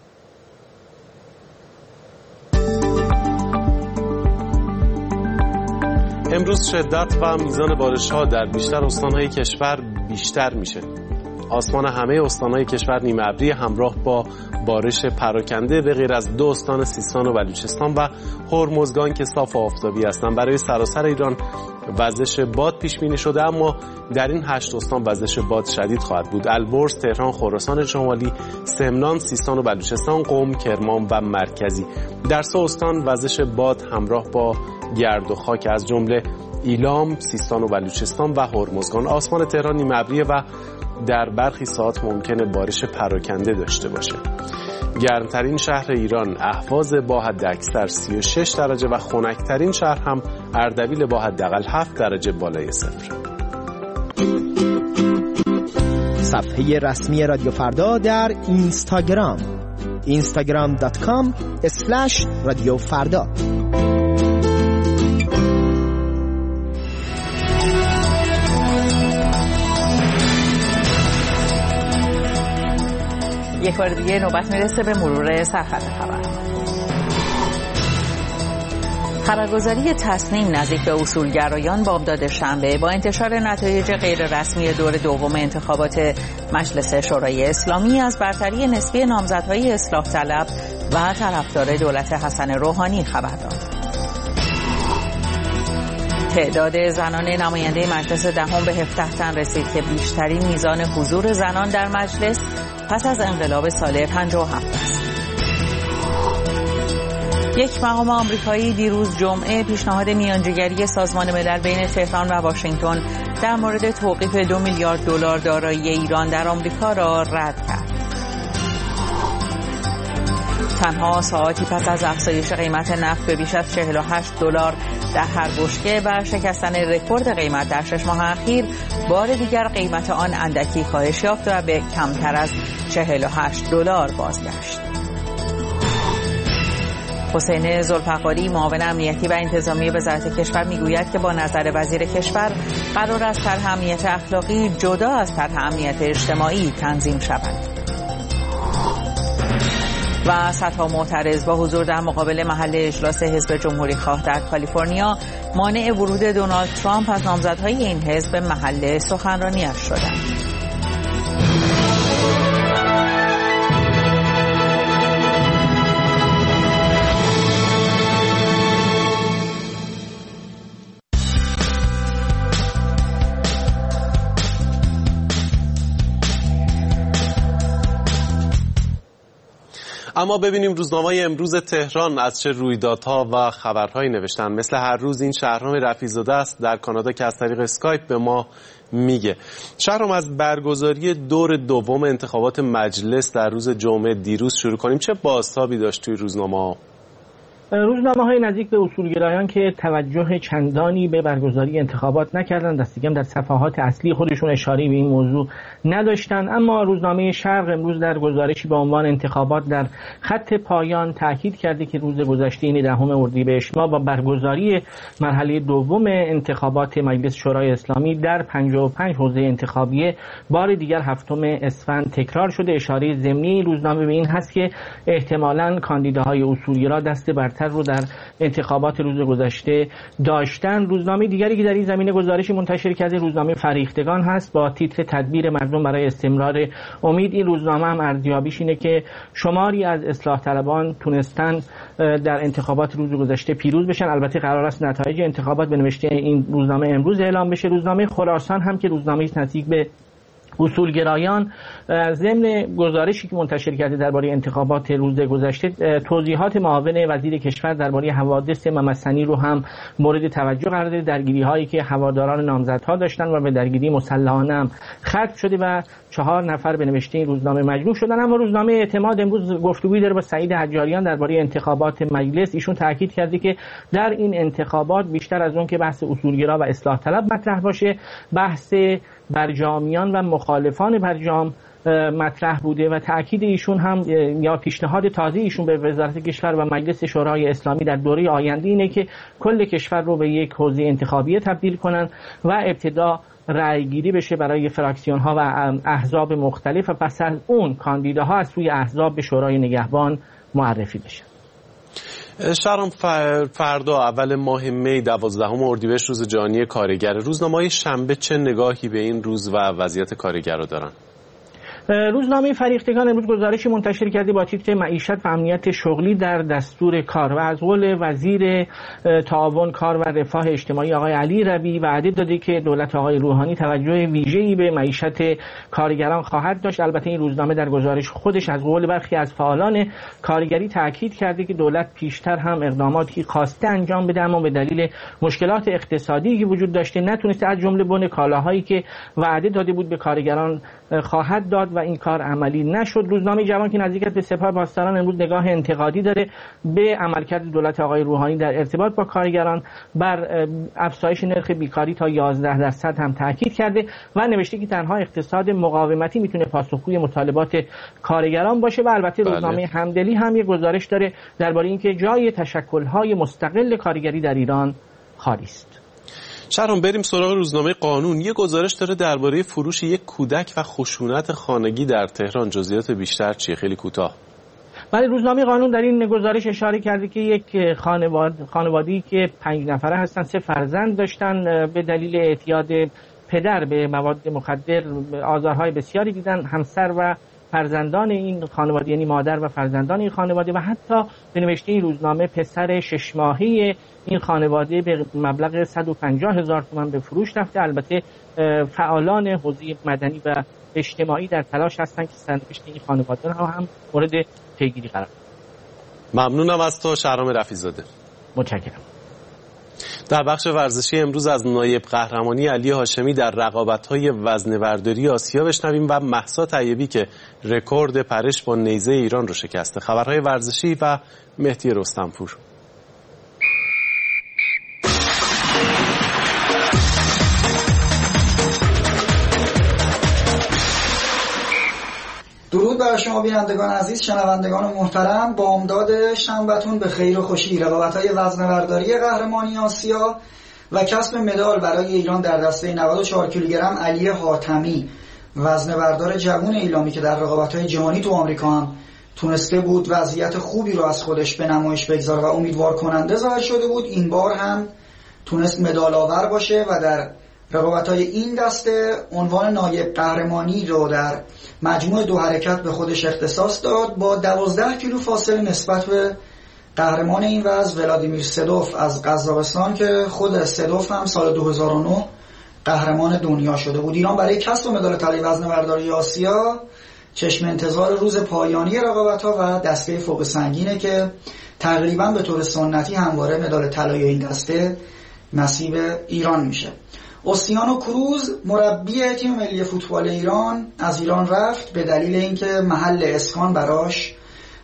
امروز شدت و میزان بارش‌ها در بیشتر استان‌های کشور بیشتر میشه. آسمان همه استان‌های کشور نیمه ابری همراه با بارش پراکنده به غیر از 2 استان سیستان و بلوچستان و هرمزگان که صاف و آفتابی هستند. برای سراسر ایران وزش باد پیش بینی شده، اما در این 8 استان وزش باد شدید خواهد بود: البرز، تهران، خراسان شمالی، سمنان، سیستان و بلوچستان، قم، کرمان و مرکزی. در 3 استان وزش باد همراه با گرد و خاک از جمله ایلام، سیستان و بلوچستان و هرمزگان. آسمان تهران نیمه ابری و در برخی ساعات ممکنه بارش پراکنده داشته باشه. گرمترین شهر ایران اهواز با حداکثر 36 درجه و خنکترین شهر هم اردبیل با حداقل 7 درجه بالای صفر. صفحه رسمی رادیو فردا در اینستاگرام instagram.com/رادیو فردا. یک بار دیگه نوبت میرسه به مرور سرخط خبر. خبرگزاری تصنیم نزدیک به اصولگرایان بامداد شنبه با انتشار نتایج غیر رسمی دور دوم انتخابات مجلس شورای اسلامی از برتری نسبی نامزدهای اصلاح طلب و طرفدار دولت حسن روحانی خبر داد. تعداد زنان نماینده مجلس دهم به 17 تن رسید که بیشترین میزان حضور زنان در مجلس پس از انقلاب سال 57 است. یک مقام آمریکایی دیروز جمعه پیشنهاد میانجیگری سازمان ملل بین تهران و واشنگتن در مورد توقیف 2 میلیارد دلار دارایی ایران در آمریکا را رد کرد. تنها ساعتی پس از افزایش قیمت نفت به بیش از 48 دلار در هر بشکه و شکستن رکورد قیمت در 6 ماه اخیر، بار دیگر قیمت آن اندکی کاهش یافت و به کمتر از 48 دلار بازگشت. حسین ذوالفقاری معاون امنیتی و انتظامی وزارت کشور میگوید که با نظر وزیر کشور قرار است طرح امنیت اخلاقی جدا از طرح امنیت اجتماعی تنظیم شود. و صدها معترض با حضور در مقابل محل اجلاس حزب جمهوری خواه در کالیفرنیا مانع ورود دونالد ترامپ از نامزدهای این حزب به محل سخنرانی‌اش شدند. اما ببینیم روزنامه‌های امروز تهران از چه رویدادها و خبرهایی نوشتن. مثل هر روز این شهرام رفیع‌زاده است در کانادا که از طریق اسکایپ به ما میگه. شهرام، از برگزاری دور دوم انتخابات مجلس در روز جمعه دیروز شروع کنیم. چه بازتابی داشت توی روزنامه‌ها؟ روزنامه‌های نزدیک به اصولگرایان که توجه چندانی به برگزاری انتخابات نکردند، دستگم در صفحات اصلی خودشون اشاره به این موضوع نداشتند، اما روزنامه شرق امروز در گزارشی با عنوان انتخابات در خط پایان تاکید کرده که روز گذشته یعنی 10 اردیبهشت ماه با برگزاری مرحله دوم انتخابات مجلس شورای اسلامی در 55 حوزه انتخابیه بار دیگر 7 اسفند تکرار شده. اشاره ضمنی روزنامه به این هست که احتمالاً کاندیداهای اصولگرا دست برتر رو در انتخابات روز گذشته داشتن. روزنامه دیگری که در این زمینه گزارشی منتشر کرده روزنامه فریختگان هست با تیتر تدبیر مردم برای استمرار امید. این روزنامه هم ارزیابیش اینه که شماری از اصلاح طلبان تونستن در انتخابات روز گذشته پیروز بشن. البته قرار است نتایج انتخابات به نوشته این روزنامه امروز اعلام بشه. روزنامه خراسان هم که روزنامه نزدیک به اصولگرایان ضمن گزارشی که منتشر کرده درباره انتخابات روز گذشته توضیحات معاون وزیر کشور درباره حوادث ممسنی رو هم مورد توجه قرار داده. درگیری‌هایی که هواداران نامزدها داشتن و به درگیری مسلحانه هم ختم شده و 4 نفر به نوشته این روزنامه مجروح شدن. اما روزنامه اعتماد امروز گفتگویی داره با سعید حجاریان درباره انتخابات مجلس. ایشون تاکید کرده که در این انتخابات بیشتر از اون که بحث اصولگرا و اصلاح طلب مطرح باشه، بحث برجامیان و مخالفان برجام مطرح بوده و تأکید ایشون هم یا پیشنهاد تازه ایشون به وزارت کشور و مجلس شورای اسلامی در دوره آینده اینه که کل کشور رو به یک حوزه انتخابیه تبدیل کنن و ابتدا رأیگیری بشه برای فراکسیون ها و احزاب مختلف و پس از اون کاندیداها از سوی احزاب به شورای نگهبان معرفی بشن. شهرام، فردا اول ماه می 12 اردیبهشت روز جهانی کارگر، روزنامه‌های شنبه چه نگاهی به این روز و وضعیت کارگرها دارن؟ روزنامه فریختگان امروز گزارشی منتشر کرده با تیتر معیشت و امنیت شغلی در دستور کار و از قول وزیر تعاون کار و رفاه اجتماعی آقای علی ربیعی وعده داده که دولت آقای روحانی توجه ویژه‌ای به معیشت کارگران خواهد داشت. البته این روزنامه در گزارش خودش از قول برخی از فعالان کارگری تاکید کرده که دولت پیشتر هم اقداماتی خواسته انجام بده اما به دلیل مشکلات اقتصادی که وجود داشته نتونسته، از جمله بن کالاهایی که وعده داده بود به کارگران خواهد داد و این کار عملی نشد. روزنامه جوان که نزدیک به سپاه پاسداران امروز نگاه انتقادی داره به عملکرد دولت آقای روحانی در ارتباط با کارگران، بر افزایش نرخ بیکاری تا 11% هم تاکید کرده و نوشته که تنها اقتصاد مقاومتی میتونه پاسخگوی مطالبات کارگران باشه. و البته روزنامه همدلی هم یه گزارش داره درباره اینکه جای تشکل‌های مستقل کارگری در ایران خالی است. شهرام، بریم سراغ روزنامه قانون. یه گزارش داره درباره فروش یک کودک و خشونت خانگی در تهران. جزئیات بیشتر چیه؟ خیلی کوتاه. ولی روزنامه قانون در این گزارش اشاره کرده که یک خانواده‌ای که 5 نفره هستن، 3 فرزند داشتن، به دلیل اعتیاد پدر به مواد مخدر آزارهای بسیاری دیدن. همسر و فرزندان این خانواده، یعنی مادر و فرزندان این خانواده و حتی به نوشته این روزنامه پسر 6 ماهه این خانواده به مبلغ 150,000 تومان به فروش رفته. البته فعالان حوزه مدنی و اجتماعی در تلاش هستند که سرنوشت این خانواده ها هم مورد پیگیری قرار دهند. ممنونم از تو شهرام رفیع‌زاده. متشکرم. در بخش ورزشی امروز از نایب قهرمانی علی هاشمی در رقابت‌های وزنه‌برداری آسیا بشنویم و مهسا طیبی که رکورد پرش با نیزه ایران رو شکسته. خبرهای ورزشی و مهدی رستمپور. درود بر شما بینندگان عزیز، شنوندگان محترم. بامداد شنبه‌تون به خیر و خوشی. رقابت‌های وزنه‌برداری قهرمانی آسیا و کسب مدال برای ایران در دسته 94 کیلوگرم علی حاتمی، وزنه‌بردار جوان ایلامی که در رقابت‌های جهانی تو آمریکا هم تونسته بود وضعیت خوبی رو از خودش به نمایش بگذاره و امیدوار کننده ظاهر شده بود، این بار هم تونست مدال آور باشه و در رقابت‌های این دسته عنوان نایب قهرمانی رو در مجموع 2 حرکت به خودش اختصاص داد با 12 کیلو فاصله نسبت به قهرمان این وزن ولادیمیر سدوف از قزاقستان که خود سدوف هم سال 2009 قهرمان دنیا شده بود. ایران برای کسب مدال طلای وزنه‌برداری آسیا چشم انتظار روز پایانی رقابت‌ها و دسته فوق سنگینه که تقریبا به طور سنتی همواره مدال طلای این دسته نصیب ایران میشه. اوسیانو کروز مربی تیم ملی فوتبال ایران از ایران رفت به دلیل اینکه محل اسکان براش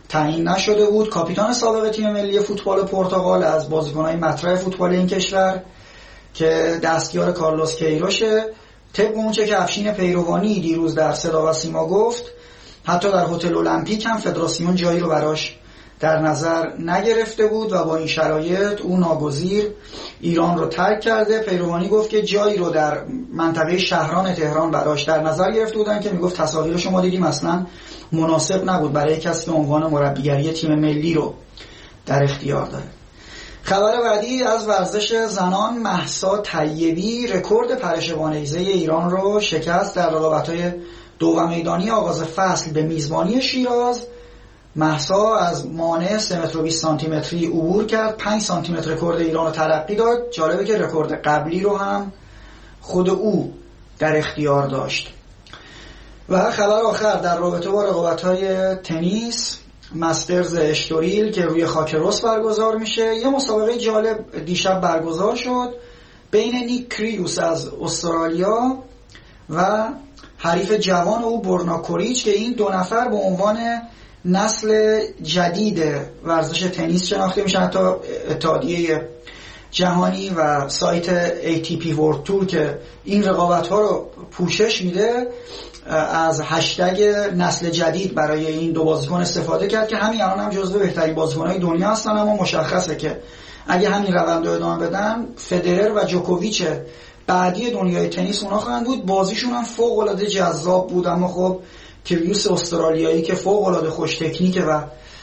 تعیین نشده بود. کاپیتان سابق تیم ملی فوتبال پرتغال از بازیکن‌های مطرح فوتبال این کشور که دستیار کارلوس کیروشه، طبق اونچه که افشین پیروانی دیروز در صدا و سیما گفت، حتی در هتل المپیک هم فدراسیون جایی رو براش در نظر نگرفته بود و با این شرایط او ناگزیر ایران رو ترک کرده. پیروانی گفت که جایی رو در منطقه شهران تهران براش در نظر گرفته بودن که میگفت تصاویر شما دیدیم اصلا مناسب نبود برای کسی که عنوان مربیگری تیم ملی رو در اختیار داره. خبر بعدی از ورزش زنان، مهسا طیبی رکورد پرش‌بانیزه ایران رو شکست در رقابت‌های دو میدانی آغاز فصل به میزبانی شیراز. مهسا از مانع 3 متر و 20 سانتی متری عبور کرد، 5 سانتی متر رکورد ایران رو ترقی داد. جالبه که رکورد قبلی رو هم خود او در اختیار داشت. و خبر آخر در رابطه با رقابت‌های تنیس، مسترز اشتوریل که روی خاک رس برگزار میشه، یه مسابقه جالب دیشب برگزار شد بین نیک کریوس از استرالیا و حریف جوان او برنا کوریچ که این دو نفر به عنوان نسل جدید ورزش تنیس شناخته میشن. حتی اتحادیه جهانی و سایت ATP World Tour که این رقابت‌ها رو پوشش میده از هشتگ نسل جدید برای این دو بازیکن استفاده کرد که همین الان هم جزو بهترین بازیکن‌های دنیا هستن. اما مشخصه که اگه همین روند رو ادامه بدن، فدرر و جوکوویچ بعدی دنیای تنیس اونا خواهند بود. بازیشون هم فوق‌العاده جذاب بود، اما خب کریوس استرالیایی که فوق‌العاده خوش تکنیکه و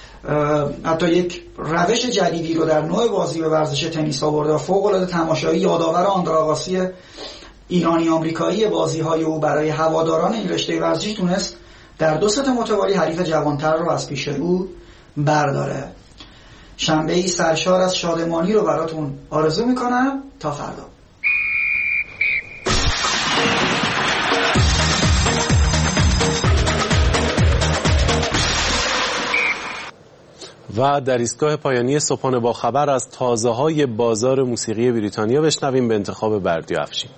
حتی یک روش جدیدی رو در نوع بازی به ورزش تنیس آورده و فوق‌العاده تماشایی، یادآور آندراغاسی ایرانی آمریکایی بازی‌های او برای هواداران این رشته ورزشی تونست در 2 ست متوالی حریف جوانتر رو از پیش او برداره. شنبه‌ای سرشار از شادمانی رو براتون آرزو میکنم. تا فردا. و در ایستگاه پایانی صبحانه با خبر از تازه‌های بازار موسیقی بریتانیا بشنویم به انتخاب بردی و افشین.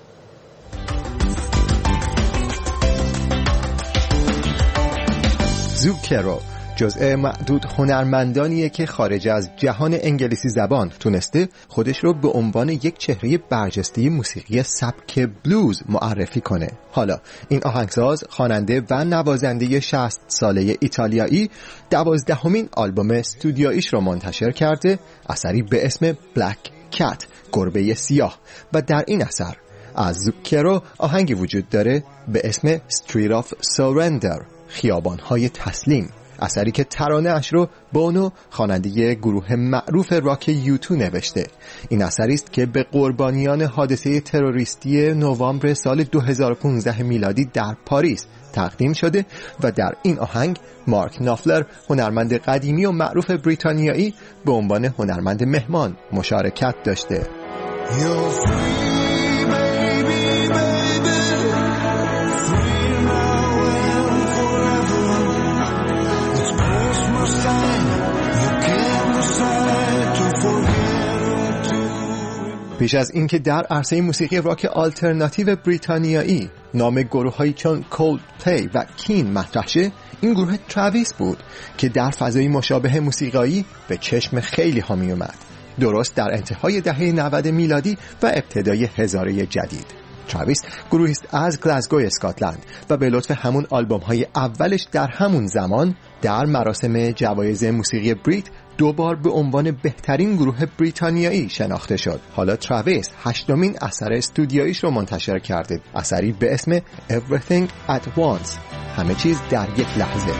زوکرو جزء معدود هنرمندانیه که خارج از جهان انگلیسی زبان تونسته خودش رو به عنوان یک چهره برجسته موسیقی سبک بلوز معرفی کنه. حالا این آهنگساز، خواننده و نوازنده 60 ساله ایتالیایی 12مین آلبوم استودیویش رو منتشر کرده، اثری به اسم بلک کت، گربه سیاه، و در این اثر از زوکرو آهنگی وجود داره به اسم Street of Surrender، خیابان‌های تسلیم، اثری که ترانه اش رو بونو، خواننده گروه معروف راک یوتو، نوشته. این اثری است که به قربانیان حادثه تروریستی نوامبر سال 2015 میلادی در پاریس تقدیم شده و در این آهنگ مارک نافلر، هنرمند قدیمی و معروف بریتانیایی، به عنوان هنرمند مهمان مشارکت داشته. پیش از اینکه در عرصه موسیقی راک آلترناتیو بریتانیایی نام گروه‌هایی چون کولدپلی و کین مطرح شه، این گروه تراویس بود که در فضای مشابه موسیقایی به چشم خیلی ها می اومد، درست در انتهای دهه 90 میلادی و ابتدای هزاره جدید. تراویس گروهی است از گلاسگوی اسکاتلند و به لطف همون آلبوم‌های اولش در همون زمان در مراسم جوایز موسیقی بریت 2 بار به عنوان بهترین گروه بریتانیایی شناخته شد. حالا تراویس 8مین اثر استودیویش رو منتشر کرده، اثری به اسم Everything at Once، همه چیز در یک لحظه.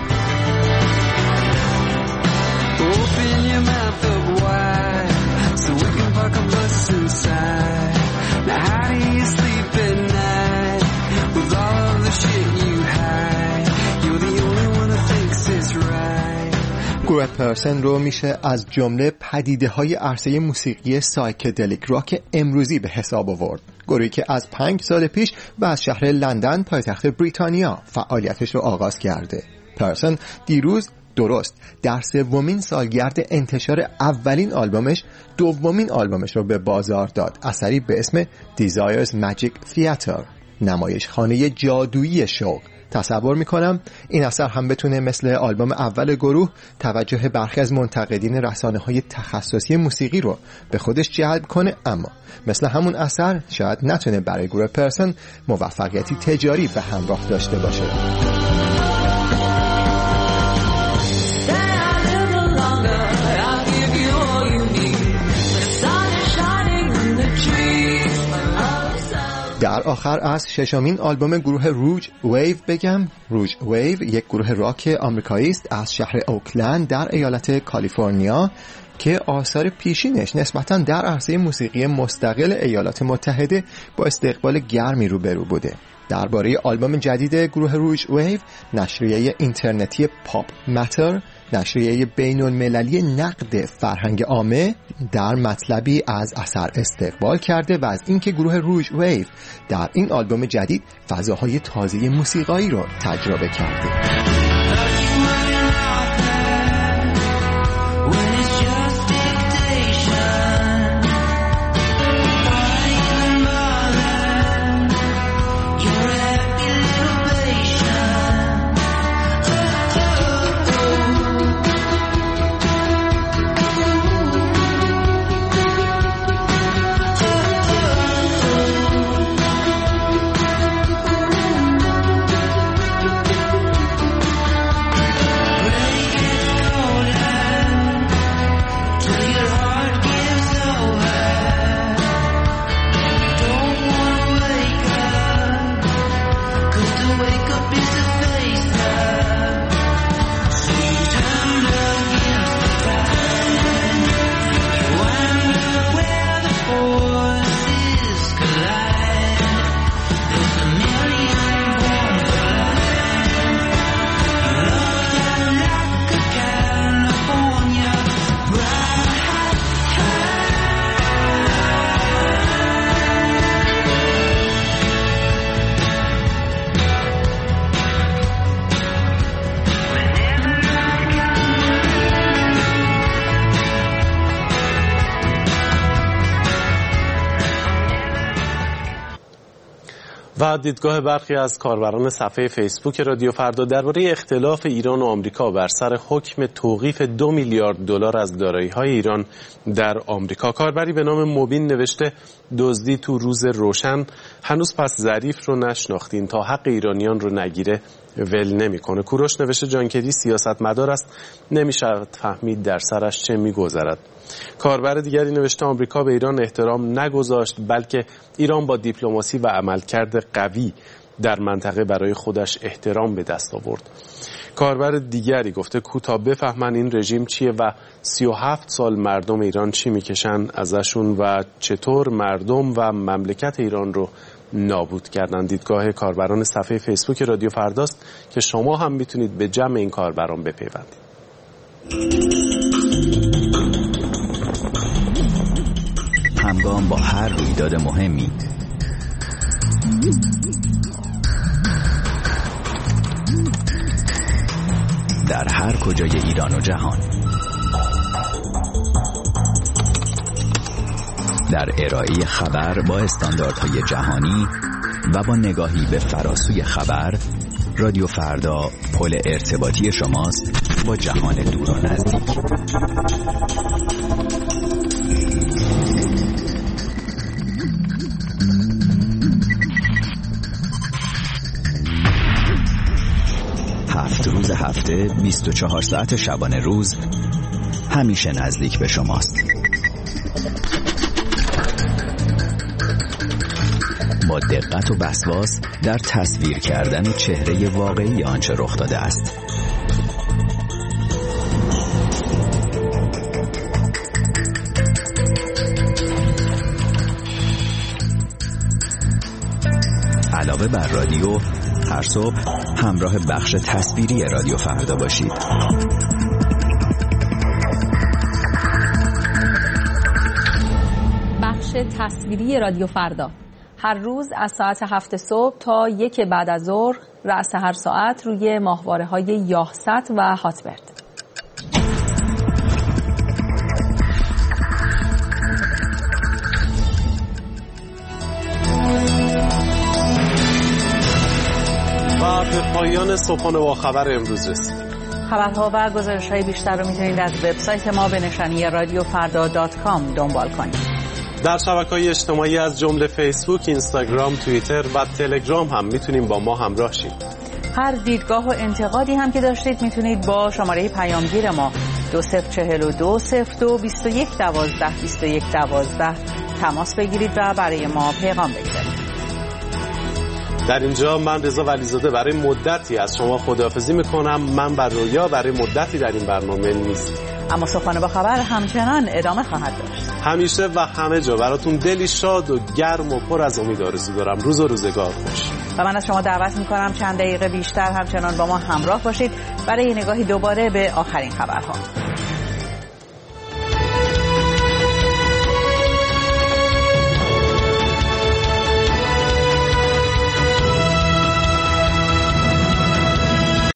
Open your mouth up wide so we can park a bus inside. Now how do you sleep at night with all of the shit you hide? You're the only one who thinks it's right. گروه پرسن رو میشه از جمله پدیده‌های عرصه موسیقی سایکدلیک راک امروزی به حساب آورد. گروهی که از 5 سال پیش و از شهر لندن پایتخت بریتانیا فعالیتش رو آغاز کرده. پرسن دیروز درست در 3مین سالگرد انتشار اولین آلبومش 2مین آلبومش رو به بازار داد، اثری به اسم Desires Magic Theater، نمایشخانه جادویی شوق، تصور میکنم این اثر هم بتونه مثل آلبوم اول گروه توجه برخی از منتقدین رسانه‌های تخصصی موسیقی رو به خودش جلب کنه، اما مثل همون اثر شاید نتونه برای گروه پرسن موفقیتی تجاری به همراه داشته باشه. در آخر از ششمین آلبوم گروه روج ویو بگم. روج ویو یک گروه راک آمریکایی است از شهر اوکلند در ایالت کالیفرنیا که آثار پیشینش نسبتاً در عرصه موسیقی مستقل ایالات متحده با استقبال گرمی روبرو بوده. درباره آلبوم جدید گروه روج ویو، نشریه اینترنتی پاپ ماتر، نشریه بین‌المللی نقد فرهنگ عامه، در مطلبی از اثر استقبال کرده و از اینکه گروه روج ویو در این آلبوم جدید فضاهای تازه موسیقایی رو تجربه کرده. و دیدگاه برخی از کاربران صفحه فیسبوک رادیو فردا درباره اختلاف ایران و آمریکا بر سر حکم توقیف 2 میلیارد دلار از دارایی‌های ایران در آمریکا. کاربری به نام مبین نوشته دزدی تو روز روشن، هنوز پس ظریف رو نشناختین، تا حق ایرانیان رو نگیره ول نمی‌کنه. کوروش نوشته جانکری سیاستمدار است، نمیشه فهمید در سرش چه می‌گذرد. کاربر دیگری نوشته آمریکا به ایران احترام نگذاشت، بلکه ایران با دیپلماسی و عملکرد قوی در منطقه برای خودش احترام به دست آورد. کاربر دیگری گفته کوتاه بفهمن این رژیم چیه و 37 سال مردم ایران چی میکشن ازشون و چطور مردم و مملکت ایران رو نابود کردن. دیدگاه کاربران صفحه فیسبوک رادیو فرداست که شما هم میتونید به جمع این کاربران بپیوندید. همگام با هر رویداد مهمی در هر کجای ایران و جهان، در ارائه خبر با استانداردهای جهانی و با نگاهی به فراسوی خبر، رادیو فردا پل ارتباطی شماست با جهان دور و نزدیک. روز هفته 24 ساعت شبانه روز همیشه نزدیک به شماست. با دقت و وسواس در تصویر کردن چهره واقعی آنچه رخ داده است. علاوه بر رادیو، هر صبح همراه بخش تصویری رادیو فردا باشید. بخش تصویری رادیو فردا هر روز از ساعت 7 صبح تا 1 بعد از ظهر، رأس هر ساعت روی ماهواره‌های یاهست و هاتبرد. به پایان صبحانه با خبر امروز رسید. خبرها و گزارش‌های بیشتر رو میتونید از وبسایت ما به نشانی radiofarda.com دنبال کنید. در شبکه‌های اجتماعی از جمله فیسبوک، اینستاگرام، توییتر و تلگرام هم میتونید با ما همراه شید. هر دیدگاه و انتقادی هم که داشتید میتونید با شماره پیامگیر ما 2042022112 تماس بگیرید و برای ما پیغام بگذارید. در اینجا من رضا ولیزاده برای مدتی از شما خداحافظی میکنم. من بر رویا برای مدتی در این برنامه نیست، اما صبحانه با خبر همچنان ادامه خواهد داشت. همیشه و همه جا براتون دلی شاد و گرم و پر از امید آرزو دارم. روز و روزگار خوش. و من از شما دعوت میکنم چند دقیقه بیشتر همچنان با ما همراه باشید برای نگاهی دوباره به آخرین خبرها.